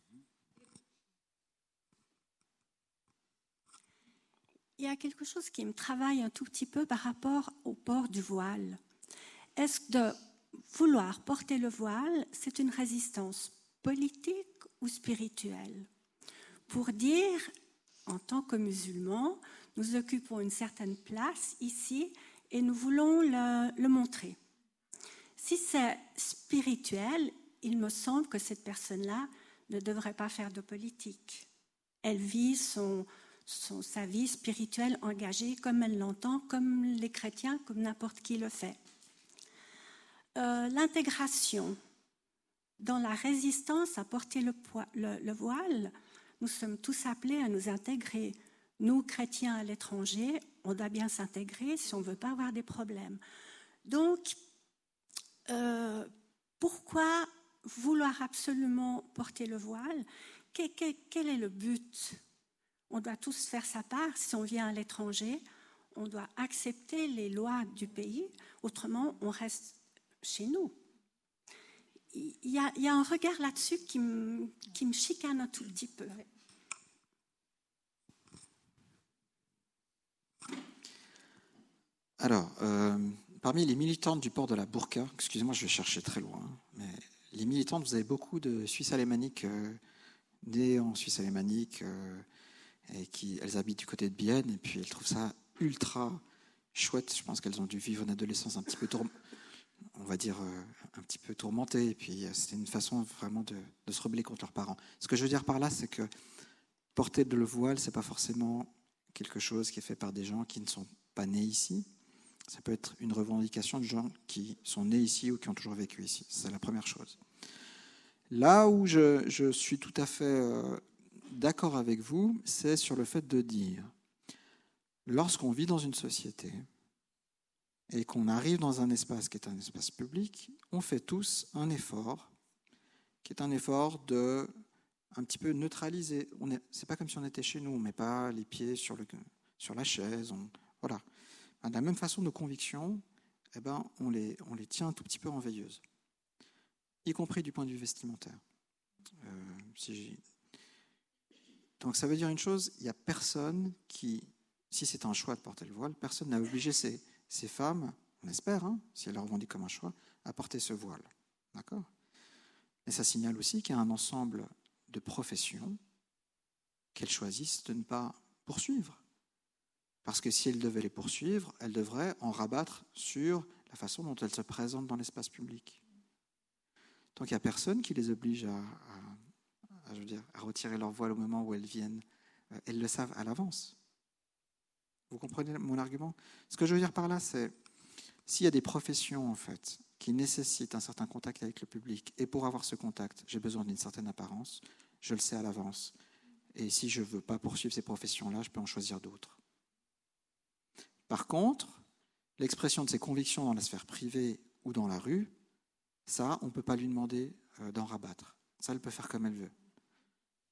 Il y a quelque chose qui me travaille un tout petit peu par rapport au port du voile. Est-ce que de vouloir porter le voile, c'est une résistance politique ou spirituelle? Pour dire, en tant que musulmans, nous occupons une certaine place ici et nous voulons le, le montrer. Si c'est spirituel, il me semble que cette personne-là ne devrait pas faire de politique. Elle vit son, son, sa vie spirituelle engagée comme elle l'entend, comme les chrétiens, comme n'importe qui le fait. Euh, l'intégration dans la résistance à porter le, le, le voile, nous sommes tous appelés à nous intégrer. Nous, chrétiens à l'étranger, on doit bien s'intégrer si on ne veut pas avoir des problèmes. Donc, euh, pourquoi vouloir absolument porter le voile? Quel, quel, quel est le but? On doit tous faire sa part. Si on vient à l'étranger, on doit accepter les lois du pays. Autrement, on reste chez nous. Il y a, il y a un regard là-dessus qui me, qui me chicane un tout petit peu. Alors, euh, parmi les militantes du port de la burqa, excusez-moi, je vais chercher très loin, mais les militantes, vous avez beaucoup de Suisses alémaniques euh, nées en Suisse alémanique, euh, et qui, elles habitent du côté de Bienne, et puis elles trouvent ça ultra chouette. Je pense qu'elles ont dû vivre une adolescence un petit peu tourmentée. on va dire, euh, un petit peu tourmentés. Et puis, euh, c'était une façon vraiment de, de se rebeller contre leurs parents. Ce que je veux dire par là, c'est que porter le voile, ce n'est pas forcément quelque chose qui est fait par des gens qui ne sont pas nés ici. Ça peut être une revendication de gens qui sont nés ici ou qui ont toujours vécu ici. C'est la première chose. Là où je, je suis tout à fait euh, d'accord avec vous, c'est sur le fait de dire, lorsqu'on vit dans une société et qu'on arrive dans un espace qui est un espace public, on fait tous un effort, qui est un effort de un petit peu neutraliser. Ce n'est pas comme si on était chez nous, on ne met pas les pieds sur, le, sur la chaise. On, voilà. De la même façon, nos convictions, eh ben, on, les, on les tient un tout petit peu en veilleuse, y compris du point de vue vestimentaire. Euh, si Donc ça veut dire une chose, il n'y a personne qui, si c'est un choix de porter le voile, personne n'a obligé ces, ces femmes, on espère, hein, si elles le revendiquent comme un choix, à porter ce voile. D'accord ? Mais ça signale aussi qu'il y a un ensemble de professions qu'elles choisissent de ne pas poursuivre. Parce que si elles devaient les poursuivre, elles devraient en rabattre sur la façon dont elles se présentent dans l'espace public. Donc il n'y a personne qui les oblige à, à, à, je veux dire, à retirer leur voile au moment où elles viennent. Elles le savent à l'avance. Vous comprenez mon argument ? Ce que je veux dire par là, c'est s'il y a des professions en fait, qui nécessitent un certain contact avec le public, et pour avoir ce contact, j'ai besoin d'une certaine apparence, je le sais à l'avance. Et si je ne veux pas poursuivre ces professions-là, je peux en choisir d'autres. Par contre, l'expression de ses convictions dans la sphère privée ou dans la rue, ça, on ne peut pas lui demander euh, d'en rabattre. Ça, elle peut faire comme elle veut. D'accord ?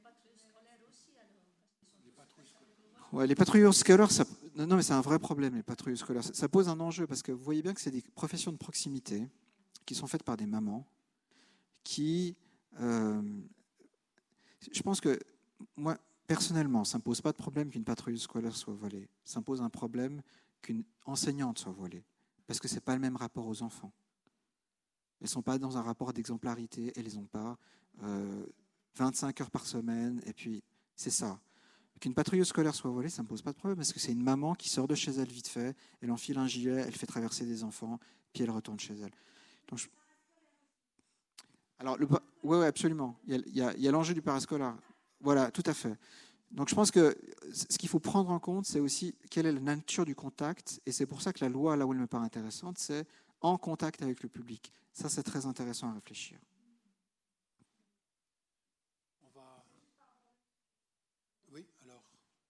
Ouais, les patrouilleurs scolaires, ça... non, mais c'est un vrai problème, les patrouilleurs scolaires. Ça pose un enjeu parce que vous voyez bien que c'est des professions de proximité qui sont faites par des mamans qui... Euh... Je pense que, moi, personnellement, ça ne me pose pas de problème qu'une patrouille scolaire soit voilée. Ça me pose un problème qu'une enseignante soit voilée. Parce que ce n'est pas le même rapport aux enfants. Elles ne sont pas dans un rapport d'exemplarité, elles n'ont pas euh, vingt-cinq heures par semaine, et puis c'est ça. Qu'une patrouille scolaire soit voilée, ça ne me pose pas de problème, parce que c'est une maman qui sort de chez elle vite fait, elle enfile un gilet, elle fait traverser des enfants, puis elle retourne chez elle. Donc, je... Alors, le... oui, ouais, absolument. Il y a, il y a, il y a l'enjeu du parascolaire. Voilà, tout à fait. Donc je pense que ce qu'il faut prendre en compte, c'est aussi quelle est la nature du contact, et c'est pour ça que la loi, là où elle me paraît intéressante, c'est en contact avec le public. Ça, c'est très intéressant à réfléchir. On va... Oui, alors.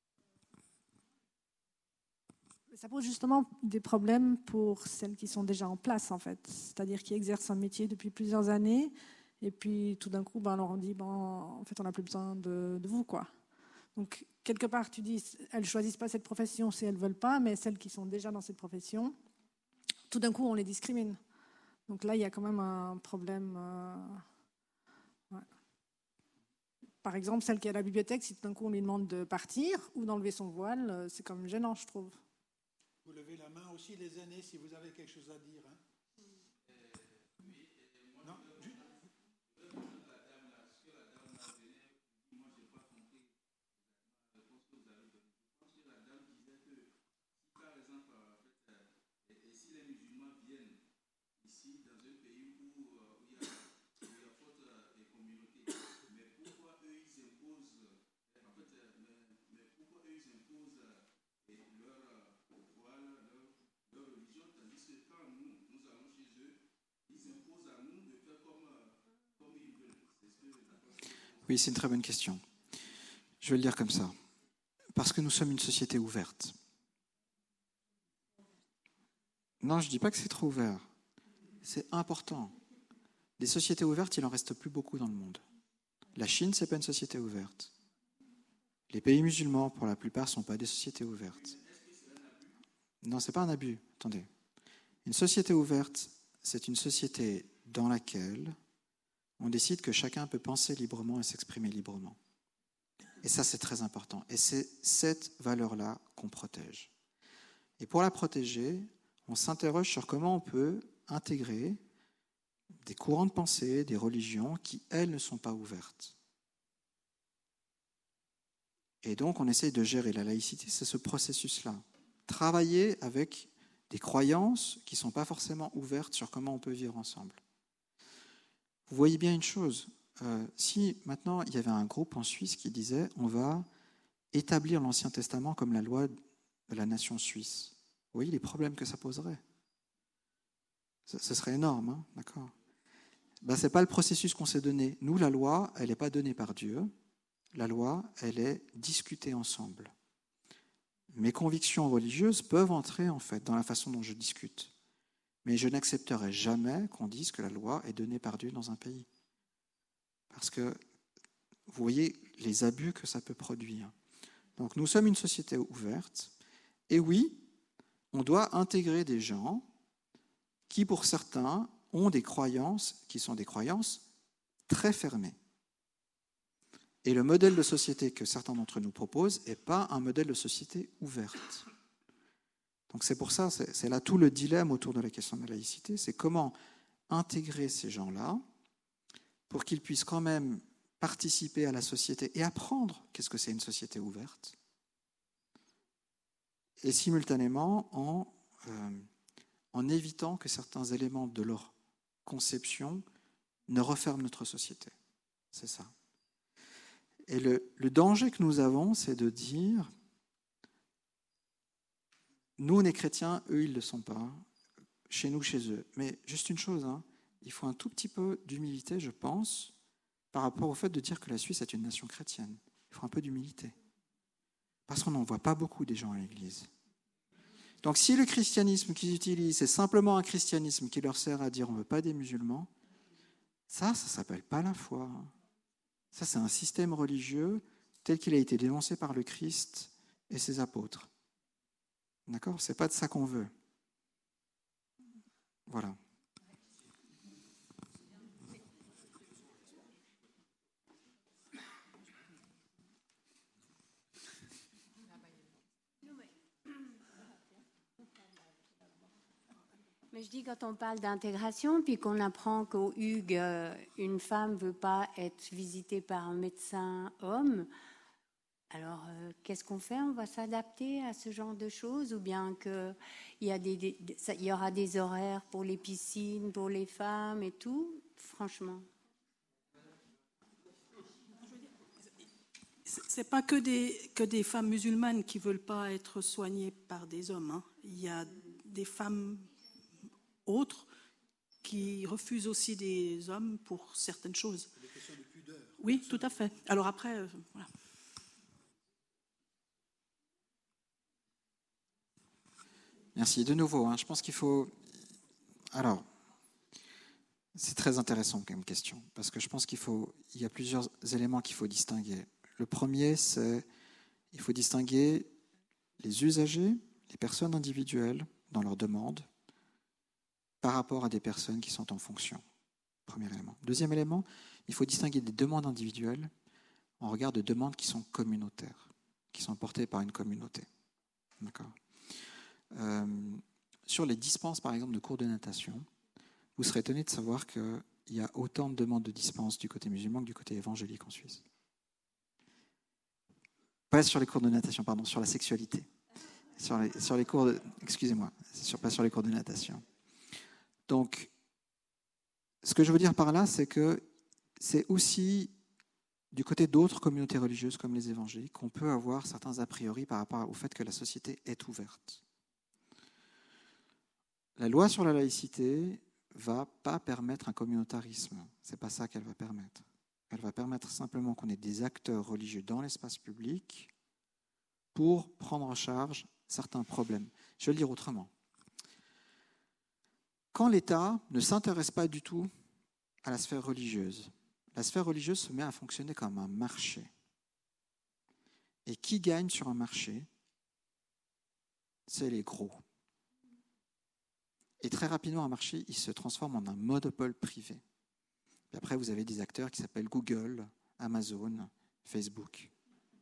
Ça pose justement des problèmes pour celles qui sont déjà en place, en fait. C'est-à-dire qui exercent un métier depuis plusieurs années, et puis tout d'un coup, ben, on leur dit, ben, en fait, on n'a plus besoin de, de vous, quoi. Donc, quelque part, tu dis, elles ne choisissent pas cette profession si elles ne veulent pas, mais celles qui sont déjà dans cette profession, tout d'un coup, on les discrimine. Donc là, il y a quand même un problème. Euh, ouais. Par exemple, celle qui est à la bibliothèque, si tout d'un coup, on lui demande de partir ou d'enlever son voile, c'est quand même gênant, je trouve. Vous levez la main aussi, les aînés, si vous avez quelque chose à dire. Hein. Non, juste... Oui, c'est une très bonne question. Je vais le dire comme ça. Parce que nous sommes une société ouverte. Non, je ne dis pas que c'est trop ouvert. C'est important. Des sociétés ouvertes, il n'en reste plus beaucoup dans le monde. La Chine, ce n'est pas une société ouverte. Les pays musulmans, pour la plupart, ne sont pas des sociétés ouvertes. Non, ce n'est pas un abus. Attendez. Une société ouverte, c'est une société dans laquelle on décide que chacun peut penser librement et s'exprimer librement. Et ça, c'est très important. Et c'est cette valeur-là qu'on protège. Et pour la protéger, on s'interroge sur comment on peut intégrer des courants de pensée, des religions qui, elles, ne sont pas ouvertes. Et donc, on essaye de gérer la laïcité, c'est ce processus-là. Travailler avec des croyances qui ne sont pas forcément ouvertes sur comment on peut vivre ensemble. Vous voyez bien une chose, euh, si maintenant il y avait un groupe en Suisse qui disait on va établir l'Ancien Testament comme la loi de la nation suisse, vous voyez les problèmes que ça poserait. Ce, ce serait énorme, hein, d'accord ? Ben, ce n'est pas le processus qu'on s'est donné. Nous, la loi, elle n'est pas donnée par Dieu. La loi, elle est discutée ensemble. Mes convictions religieuses peuvent entrer en fait dans la façon dont je discute. Mais je n'accepterai jamais qu'on dise que la loi est donnée par Dieu dans un pays. Parce que vous voyez les abus que ça peut produire. Donc nous sommes une société ouverte. Et oui, on doit intégrer des gens qui, pour certains, ont des croyances qui sont des croyances très fermées. Et le modèle de société que certains d'entre nous proposent n'est pas un modèle de société ouverte. Donc c'est pour ça, c'est, c'est là tout le dilemme autour de la question de la laïcité, c'est comment intégrer ces gens-là pour qu'ils puissent quand même participer à la société et apprendre qu'est-ce que c'est une société ouverte, et simultanément en, euh, en évitant que certains éléments de leur conception ne referment notre société. C'est ça. Et le, le danger que nous avons, c'est de dire, nous on est chrétiens, eux ils ne le sont pas, chez nous, chez eux. Mais juste une chose, hein, il faut un tout petit peu d'humilité, je pense, par rapport au fait de dire que la Suisse est une nation chrétienne. Il faut un peu d'humilité. Parce qu'on n'en voit pas beaucoup des gens à l'église. Donc si le christianisme qu'ils utilisent, c'est simplement un christianisme qui leur sert à dire on ne veut pas des musulmans, ça, ça ne s'appelle pas la foi. Ça, c'est un système religieux tel qu'il a été dénoncé par le Christ et ses apôtres. D'accord ? Ce n'est pas de ça qu'on veut. Voilà. Mais je dis, quand on parle d'intégration, puis qu'on apprend qu'au Hugues, une femme ne veut pas être visitée par un médecin homme, alors euh, qu'est-ce qu'on fait ? On va s'adapter à ce genre de choses ? Ou bien qu'il y, a des, des, ça, y aura des horaires pour les piscines, pour les femmes et tout ? Franchement. Ce n'est pas que des, que des femmes musulmanes qui ne veulent pas être soignées par des hommes. Hein. Il y a des femmes autres qui refusent aussi des hommes pour certaines choses. Des questions de pudeur. Oui, tout à fait. Alors après, euh, voilà. Merci. De nouveau, hein, je pense qu'il faut... Alors, c'est très intéressant comme question, parce que je pense qu'il faut... Il y a plusieurs éléments qu'il faut distinguer. Le premier, c'est il faut distinguer les usagers, les personnes individuelles dans leurs demandes, par rapport à des personnes qui sont en fonction. Premier élément. Deuxième élément, il faut distinguer des demandes individuelles en regard de demandes qui sont communautaires, qui sont portées par une communauté. D'accord ? Euh, sur les dispenses, par exemple, de cours de natation, vous serez étonné de savoir qu'il y a autant de demandes de dispenses du côté musulman que du côté évangélique en Suisse. Pas sur les cours de natation, pardon, sur la sexualité. Sur les, sur les cours de... Excusez-moi, sur, pas sur les cours de natation. Donc, ce que je veux dire par là, c'est que c'est aussi du côté d'autres communautés religieuses comme les évangéliques qu'on peut avoir certains a priori par rapport au fait que la société est ouverte. La loi sur la laïcité ne va pas permettre un communautarisme. Ce n'est pas ça qu'elle va permettre. Elle va permettre simplement qu'on ait des acteurs religieux dans l'espace public pour prendre en charge certains problèmes. Je vais le dire autrement. Quand l'État ne s'intéresse pas du tout à la sphère religieuse, la sphère religieuse se met à fonctionner comme un marché. Et qui gagne sur un marché ? C'est les gros. Et très rapidement, un marché, il se transforme en un monopole privé. Et après, vous avez des acteurs qui s'appellent Google, Amazon, Facebook. D'accord ?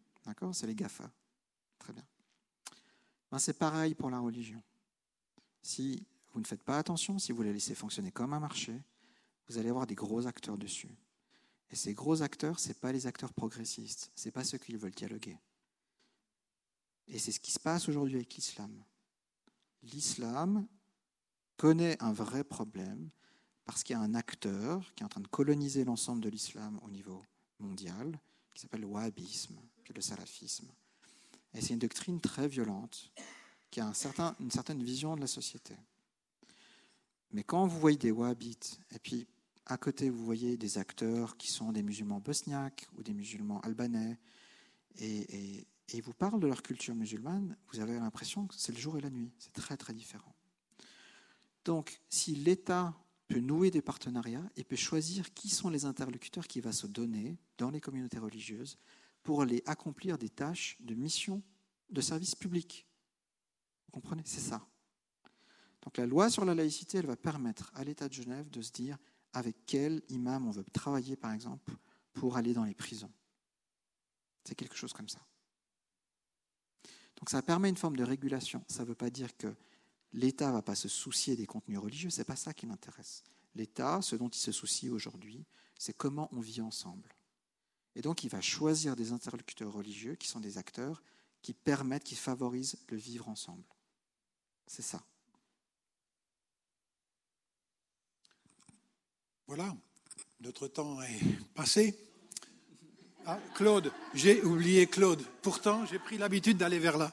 C'est les GAFA. Très bien. Ben, c'est pareil pour la religion. Si vous ne faites pas attention, si vous les laissez fonctionner comme un marché, vous allez avoir des gros acteurs dessus. Et ces gros acteurs, ce n'est pas les acteurs progressistes, ce n'est pas ceux qui veulent dialoguer. Et c'est ce qui se passe aujourd'hui avec l'islam. l'islam connaît un vrai problème parce qu'il y a un acteur qui est en train de coloniser l'ensemble de l'islam au niveau mondial, qui s'appelle le wahhabisme, puis le salafisme. Et c'est une doctrine très violente, qui a un certain, une certaine vision de la société. Mais quand vous voyez des wahhabites, et puis à côté vous voyez des acteurs qui sont des musulmans bosniaques ou des musulmans albanais, et, et, et ils vous parlent de leur culture musulmane, vous avez l'impression que c'est le jour et la nuit. C'est très très différent. Donc si l'État peut nouer des partenariats et peut choisir qui sont les interlocuteurs qu'il va se donner dans les communautés religieuses pour les accomplir des tâches de mission de service public. Vous comprenez ? C'est ça. Donc la loi sur la laïcité, elle va permettre à l'État de Genève de se dire avec quel imam on veut travailler, par exemple, pour aller dans les prisons. C'est quelque chose comme ça. Donc ça permet une forme de régulation. Ça ne veut pas dire que l'État ne va pas se soucier des contenus religieux, ce n'est pas ça qui m'intéresse. L'État, ce dont il se soucie aujourd'hui, c'est comment on vit ensemble. Et donc il va choisir des interlocuteurs religieux qui sont des acteurs qui permettent, qui favorisent le vivre ensemble. C'est ça. Voilà, notre temps est passé. Ah, Claude, j'ai oublié Claude. Pourtant, j'ai pris l'habitude d'aller vers là.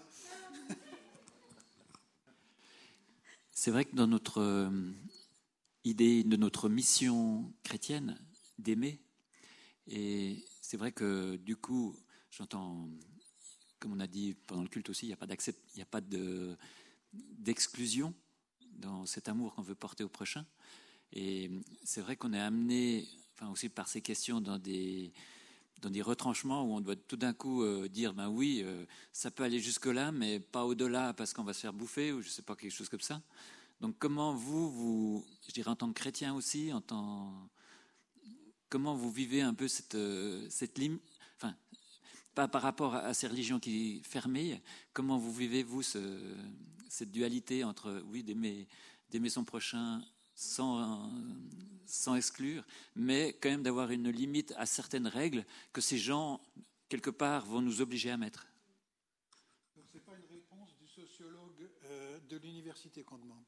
C'est vrai que dans notre euh, idée, de notre mission chrétienne d'aimer, et c'est vrai que du coup, j'entends, comme on a dit pendant le culte aussi, il n'y a pas d'accept, il n'y a pas de, d'exclusion dans cet amour qu'on veut porter au prochain. Et c'est vrai qu'on est amené, enfin aussi par ces questions, dans des, dans des retranchements où on doit tout d'un coup euh, dire, ben oui, euh, ça peut aller jusque-là, mais pas au-delà parce qu'on va se faire bouffer, ou je ne sais pas, quelque chose comme ça. Donc comment vous, vous, je dirais en tant que chrétien aussi, en tant, comment vous vivez un peu cette, cette limite, enfin, pas par rapport à ces religions qui fermées, comment vous vivez, vous, ce, cette dualité entre, oui, d'aimer, d'aimer son prochain sans, sans exclure, mais quand même d'avoir une limite à certaines règles que ces gens, quelque part, vont nous obliger à mettre. Donc ce n'est pas une réponse du sociologue euh, de l'université qu'on demande.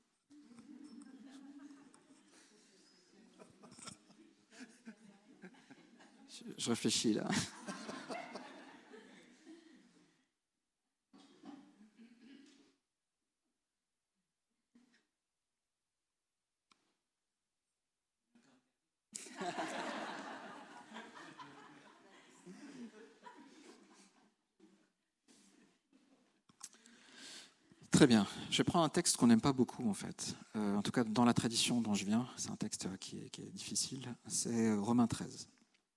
Je réfléchis là. Très bien. Je prends un texte qu'on n'aime pas beaucoup, en fait. Euh, en tout cas, dans la tradition dont je viens, c'est un texte qui est, qui est difficile. C'est Romains treize.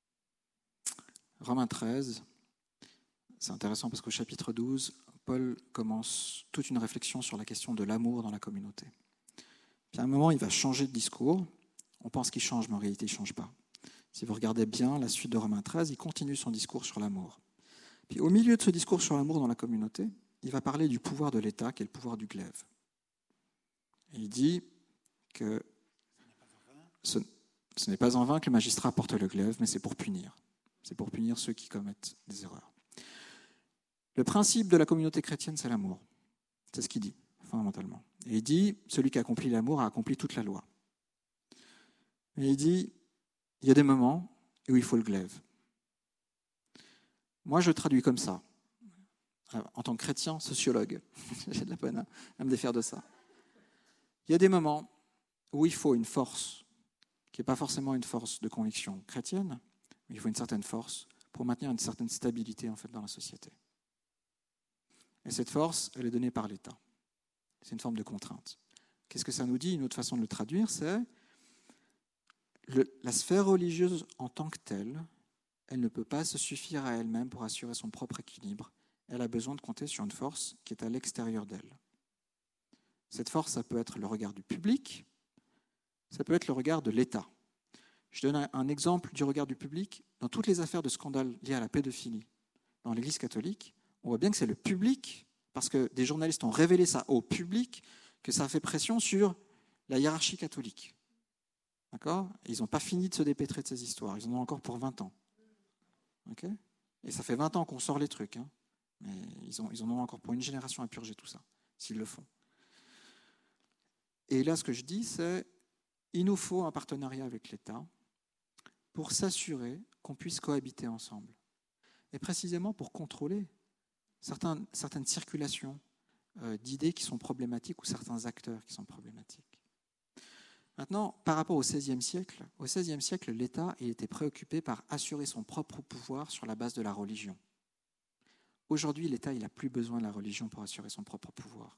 Romains treize, c'est intéressant parce qu'au chapitre douze, Paul commence toute une réflexion sur la question de l'amour dans la communauté. Puis à un moment, il va changer de discours. On pense qu'il change, mais en réalité, il ne change pas. Si vous regardez bien la suite de Romains treize, il continue son discours sur l'amour. Puis au milieu de ce discours sur l'amour dans la communauté, il va parler du pouvoir de l'État, qui est le pouvoir du glaive. Et il dit que ce, ce n'est pas en vain que le magistrat porte le glaive, mais c'est pour punir. C'est pour punir ceux qui commettent des erreurs. Le principe de la communauté chrétienne, c'est l'amour. C'est ce qu'il dit, fondamentalement. Et il dit, celui qui accomplit l'amour a accompli toute la loi. Et il dit, il y a des moments où il faut le glaive. Moi, je traduis comme ça. En tant que chrétien, sociologue, j'ai de la peine à me défaire de ça. Il y a des moments où il faut une force, qui n'est pas forcément une force de conviction chrétienne, mais il faut une certaine force pour maintenir une certaine stabilité en fait, dans la société. Et cette force, elle est donnée par l'État. C'est une forme de contrainte. Qu'est-ce que ça nous dit ? Une autre façon de le traduire, c'est le, la sphère religieuse en tant que telle, elle ne peut pas se suffire à elle-même pour assurer son propre équilibre. Elle a besoin de compter sur une force qui est à l'extérieur d'elle. Cette force, ça peut être le regard du public, ça peut être le regard de l'État. Je donne un exemple du regard du public. Dans toutes les affaires de scandale liées à la pédophilie dans l'Église catholique, on voit bien que c'est le public, parce que des journalistes ont révélé ça au public, que ça a fait pression sur la hiérarchie catholique. D'accord ? Et ils n'ont pas fini de se dépêtrer de ces histoires. Ils en ont encore pour vingt ans. Okay ? Et ça fait vingt ans qu'on sort les trucs, hein. Mais ils, ont, ils en ont encore pour une génération à purger tout ça, s'ils le font. Et là, ce que je dis, c'est il nous faut un partenariat avec l'État pour s'assurer qu'on puisse cohabiter ensemble. Et précisément pour contrôler certains, certaines circulations euh, d'idées qui sont problématiques ou certains acteurs qui sont problématiques. Maintenant, par rapport au seizième siècle, au seizième siècle, l'État il était préoccupé par assurer son propre pouvoir sur la base de la religion. Aujourd'hui, l'État n'a plus besoin de la religion pour assurer son propre pouvoir.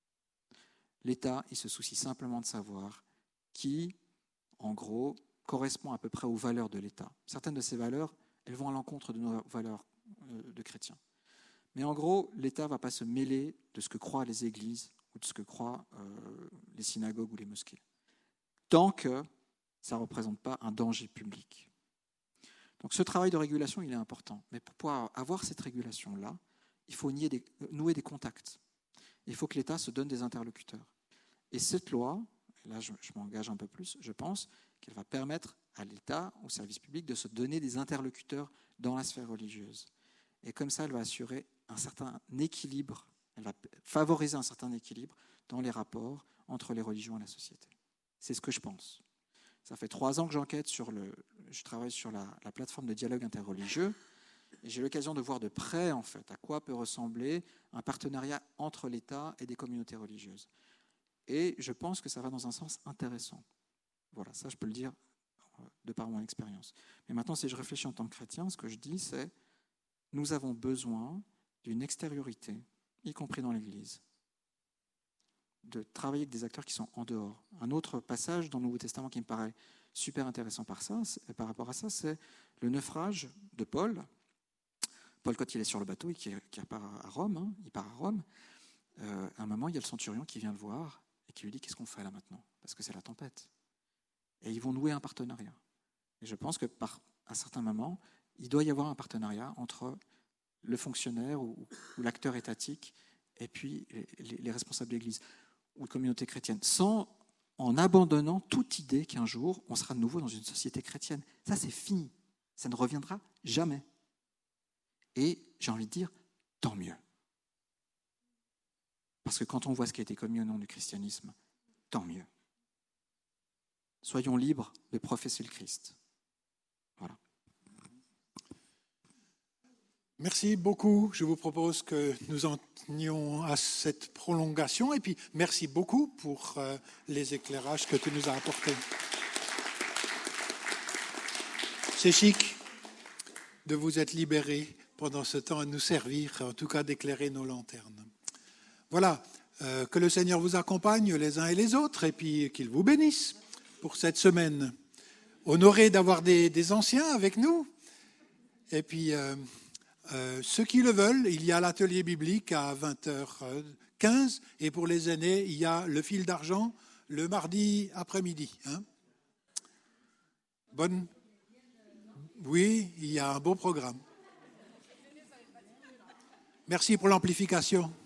L'État, il se soucie simplement de savoir qui, en gros, correspond à peu près aux valeurs de l'État. Certaines de ces valeurs, elles vont à l'encontre de nos valeurs de chrétiens. Mais en gros, l'État ne va pas se mêler de ce que croient les églises ou de ce que croient euh, les synagogues ou les mosquées, tant que ça ne représente pas un danger public. Donc ce travail de régulation, il est important. Mais pour pouvoir avoir cette régulation-là, il faut nier des, nouer des contacts. Il faut que l'État se donne des interlocuteurs. Et cette loi, là je, je m'engage un peu plus, je pense qu'elle va permettre à l'État, au service public, de se donner des interlocuteurs dans la sphère religieuse. Et comme ça, elle va assurer un certain équilibre, elle va favoriser un certain équilibre dans les rapports entre les religions et la société. C'est ce que je pense. Ça fait trois ans que j'enquête sur le... Je travaille sur la, la plateforme de dialogue interreligieux et j'ai l'occasion de voir de près, en fait, à quoi peut ressembler un partenariat entre l'État et des communautés religieuses. Et je pense que ça va dans un sens intéressant. Voilà, ça je peux le dire de par mon expérience. Mais maintenant, si je réfléchis en tant que chrétien, ce que je dis, c'est nous avons besoin d'une extériorité, y compris dans l'Église, de travailler avec des acteurs qui sont en dehors. Un autre passage dans le Nouveau Testament qui me paraît super intéressant par, ça, par rapport à ça, c'est le naufrage de Paul. Paul, quand il est sur le bateau et qui part à Rome, hein, il part à Rome, euh, à un moment, il y a le centurion qui vient le voir et qui lui dit « Qu'est-ce qu'on fait là maintenant ?» Parce que c'est la tempête. Et ils vont nouer un partenariat. Et je pense que par un certain moment, il doit y avoir un partenariat entre le fonctionnaire ou, ou l'acteur étatique et puis les, les responsables de l'Église ou de communauté chrétienne, sans en abandonnant toute idée qu'un jour, on sera de nouveau dans une société chrétienne. Ça, c'est fini. Ça ne reviendra jamais. Et j'ai envie de dire, tant mieux. Parce que quand on voit ce qui a été commis au nom du christianisme, tant mieux. Soyons libres de professer le Christ. Voilà. Merci beaucoup. Je vous propose que nous en tenions à cette prolongation. Et puis, merci beaucoup pour euh, les éclairages que tu nous as apportés. C'est chic de vous être libérés pendant ce temps à nous servir, en tout cas d'éclairer nos lanternes. Voilà, euh, que le Seigneur vous accompagne les uns et les autres et puis qu'il vous bénisse pour cette semaine. Honoré d'avoir des, des anciens avec nous. Et puis... Euh, Euh, ceux qui le veulent, il y a l'atelier biblique à vingt heures quinze et pour les aînés, il y a le fil d'argent le mardi après-midi. Hein. Bonne. Oui, il y a un beau programme. Merci pour l'amplification.